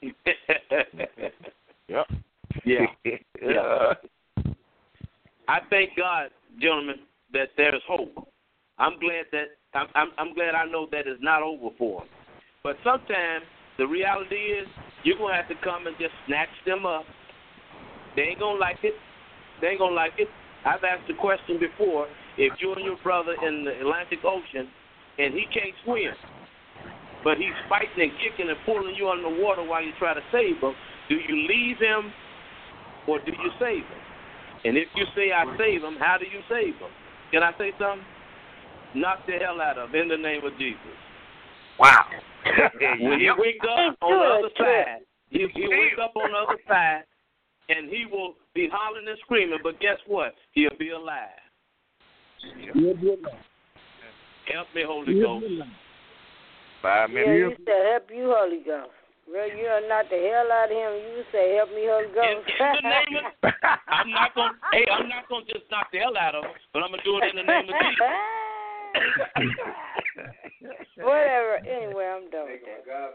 Yep. Yeah. Yeah. I thank God, gentlemen, that there is hope. I'm glad that I'm, I'm, I'm glad I know that it's not over for them. But sometimes the reality is you're gonna have to come and just snatch them up. They ain't gonna like it. They ain't gonna like it. I've asked the question before, if you and your brother in the Atlantic Ocean and he can't swim, but he's fighting and kicking and pulling you under the water while you try to save him, do you leave him or do you save him? And if you say I save him, how do you save him? Can I say something? Knock the hell out of him in the name of Jesus. Wow. When he wake up on the other side, he, he wake up on the other side, and he will be hollering and screaming, but guess what? He'll be alive. He'll be alive. Help me, Holy Ghost. Five minutes. Yeah, you said help you, Holy Ghost. Well, you are not the hell out of him. You say help me, Holy Ghost. In, in the name of, I'm not gonna. Hey, I'm not gonna just knock the hell out of him, but I'm gonna do it in the name of Jesus. Whatever. Anyway, I'm done with that.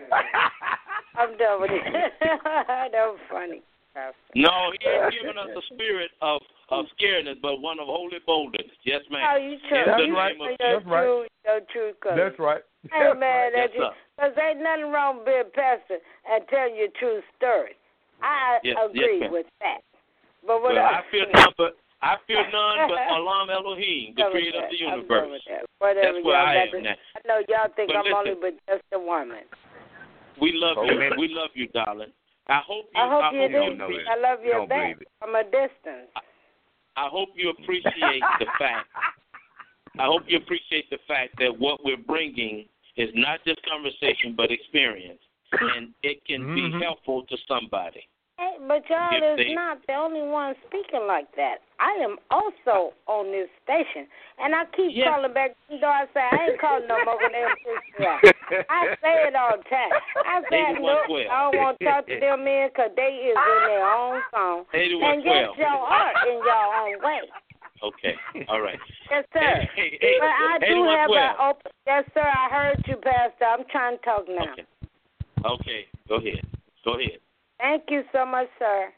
I'm done with it. That was funny. No, he ain't giving us a spirit of, of scaredness, but one of holy boldness. Yes, ma'am. Oh, you true. That's you right. That's right. True, your true color. That's right. I ain't mad Yes, at you. Because ain't nothing wrong with being a pastor and telling your true story. I yes, agree yes, with that. But what well, I, I feel none but I feel none but Alam Elohim, the creator of the universe. Whatever That's where y'all I got am to, now. I know y'all think But I'm listen, only but just a woman. We love you. We love you, darling. I hope you. I hope I you hope do. you know I love you don't back from a distance. I, I hope you appreciate the fact. I hope you appreciate the fact that what we're bringing is not just conversation but experience, and it can mm-hmm. be helpful to somebody. Hey, but y'all If is they, not the only one speaking like that. I am also on this station, and I keep yes. calling back. You know, I say I ain't calling no more when they push me out. I say it all the time. I say, look, I don't want to talk to them men because they is in their own song. And yes, y'all are in your own way. Okay, all right. Yes, sir. Hey, hey, hey, but I do have an open. Yes, sir. I heard you, Pastor. I'm trying to talk now. Okay. Okay, go ahead. Go ahead. Thank you so much, sir.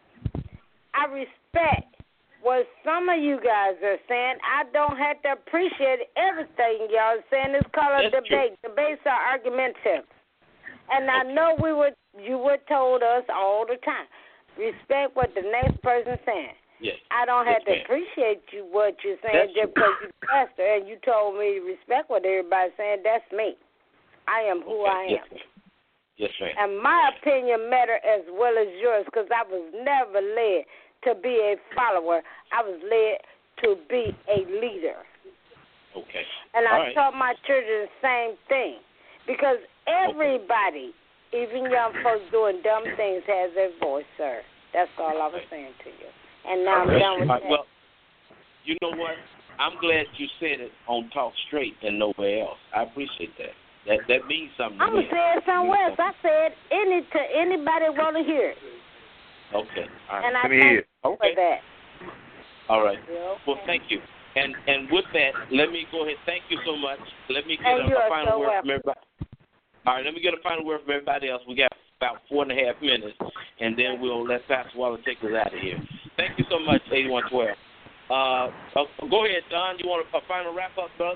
I respect what some of you guys are saying. I don't have to appreciate everything y'all are saying. It's called a That's debate. True. Debates are argumentative. And okay. I know we would you would told us all the time, respect what the next person's saying. Yes. I don't have yes, to appreciate you what you're saying That's just because you're pastor and you told me to respect what everybody's saying. That's me. I am who okay. I am. Yes, yes, ma'am. And my opinion matter as well as yours because I was never led to be a follower. I was led to be a leader. Okay. And All I right. taught my children the same thing because everybody even young folks doing dumb things has their voice, sir. That's all I was saying to you. And now I'm done with that. Well, you know what? I'm glad you said it on Talk Straight and nowhere else. I appreciate that. That that means something to I'm me. going to say it somewhere else. I said any to anybody want to hear it. Okay. All right. And I Let me thank hear you it. for Okay. that. All right. Okay. Well, thank you. And and with that, let me go ahead. Thank you so much. Let me get And a, you a are final so word welcome. from everybody. All right, let me get a final word from everybody else. We got about four and a half minutes, and then we'll let Pastor Waller take us out of here. Thank you so much, eighty-one twelve. Uh, uh, go ahead, Don. You want a, a final wrap up, brother?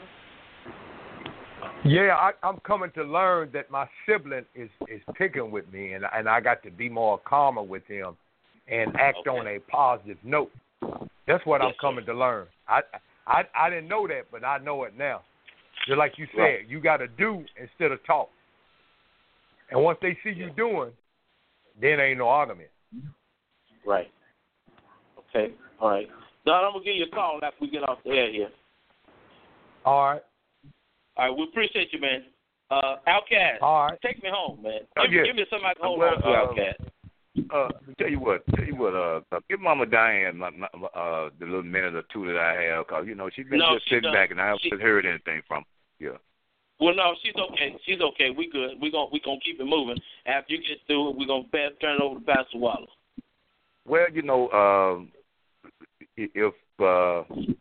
Yeah, I, I'm coming to learn that my sibling is, is picking with me, and and I got to be more calmer with him and act Okay. on a positive note. That's what Yes, I'm coming to learn. I, I I didn't know that, but I know it now. Just like you said, Right. you got to do instead of talk. And once they see you doing, then ain't no argument. Right. Okay. All right. Don, I'm gonna give you a call after we get off the air here. All right. All right. We appreciate you, man. Uh, Outcast. All right. Take me home, man. Oh, Give, yeah. give me somebody to hold Well, on to, uh, Outcast. Uh, tell you what, tell you what. Uh, uh give Mama Diane my, my, uh the little minute or two that I have, cause you know she's been No, just she sitting done. back and I haven't She- heard anything from her. Yeah. Well, no, she's okay. She's okay. We good. We gonna we gonna keep it moving. After you get through it, we gonna pass, turn it over to Pastor Waller. Well, you know, um, if uh,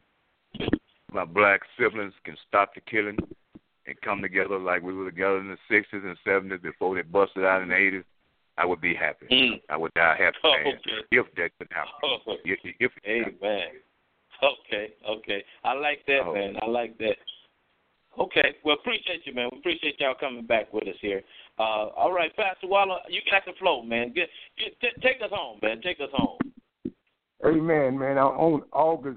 my black siblings can stop the killing and come together like we were together in the sixties and seventies before they busted out in the eighties, I would be happy. Mm. I would die happy, Oh, man, okay. if that could happen. Oh, If, if amen. Okay, okay. I like that, Oh. man. I like that. Okay. Well, appreciate you, man. We appreciate y'all coming back with us here. Uh, all right, Pastor Waller, you got the flow, man. Get, get, t- take us home, man. Take us home. Amen, man. On August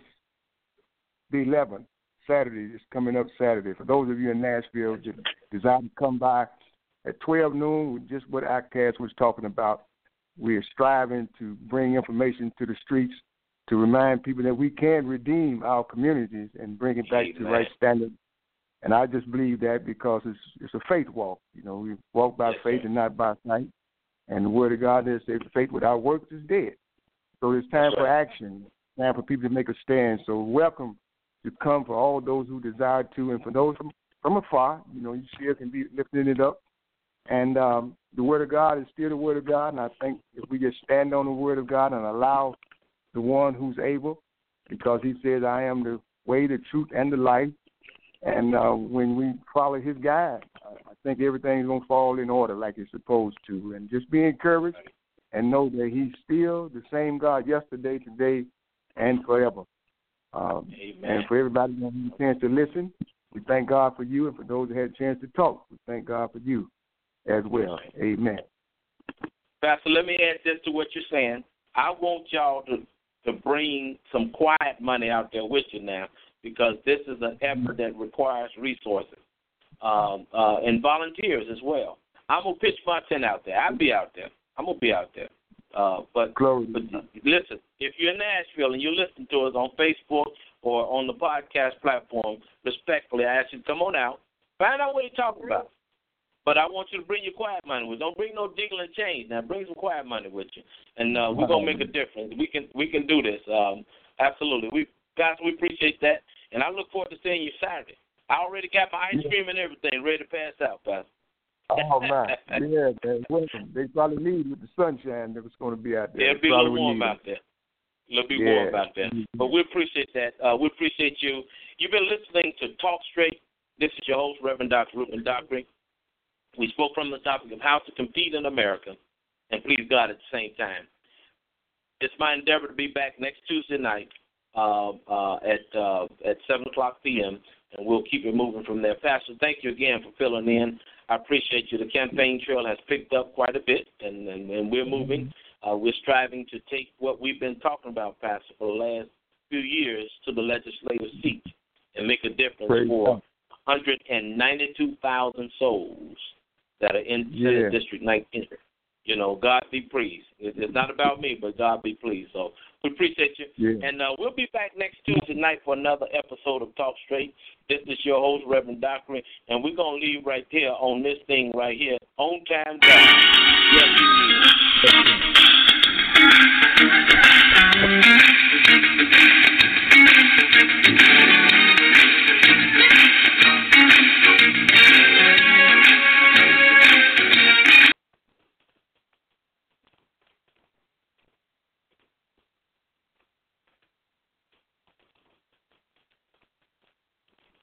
the eleventh, Saturday, it's coming up Saturday. For those of you in Nashville, just desire to come by at twelve noon, with just what Outcast was talking about. We are striving to bring information to the streets to remind people that we can redeem our communities and bring it back Amen. to the right standard. And I just believe that because it's it's a faith walk. You know, we walk by Yes, faith sir. and not by sight. And the Word of God is that faith without works is dead. So it's time That's for right. action, time for people to make a stand. So welcome to come for all those who desire to, and for those from, from afar, you know, you still can be lifting it up. And um, the Word of God is still the Word of God, and I think if we just stand on the Word of God and allow the one who's able, because he says, I am the way, the truth, and the life, and uh, when we follow his guide, I think everything's going to fall in order like it's supposed to. And just be encouraged and know that he's still the same God yesterday, today, and forever. Um, Amen. and for everybody who had a chance to listen, we thank God for you. And for those who had a chance to talk, we thank God for you as well. Amen. Pastor, let me add this to what you're saying. I want y'all to, to bring some quiet money out there with you now, because this is an effort that requires resources um, uh, and volunteers as well. I'm going to pitch my tent out there. I'll be out there. I'm going to be out there. Uh, but, Glory. but listen, if you're in Nashville and you listen to us on Facebook or on the podcast platform, respectfully, I ask you to come on out. Find out what you're talking about. But I want you to bring your quiet money with you. Don't bring no jingle and change. Now, bring some quiet money with you. And uh, we're going to make a difference. We can we can do this. Um, absolutely. We Guys, we appreciate that. And I look forward to seeing you Saturday. I already got my ice cream and everything ready to pass out, Pastor. Oh, man. Yeah, man. Welcome. They probably need with the sunshine that was going to be out there. It'll be a Probably little warm need out there. It'll be Yeah. warm out there. But we appreciate that. Uh, we appreciate you. You've been listening to Talk Straight. This is your host, Reverend Doctor Ruben Dockery. We spoke from the topic of how to compete in America and please God at the same time. It's my endeavor to be back next Tuesday night uh, uh, at uh, at seven o'clock p.m., and we'll keep it moving from there. Pastor, thank you again for filling in. I appreciate you. The campaign trail has picked up quite a bit, and, and, and we're moving. Uh, we're striving to take what we've been talking about, Pastor, for the last few years to the legislative seat and make a difference Praise for God. one hundred ninety-two thousand souls that are in Yeah. Senate District nineteen. You know, God be pleased. It- It's not about me, but God be pleased. So We appreciate you. Yeah. And uh, we'll be back next Tuesday night for another episode of Talk Straight. This is your host, Reverend Dockery, and we're going to leave right here on this thing right here. On time, God. Yes, we will.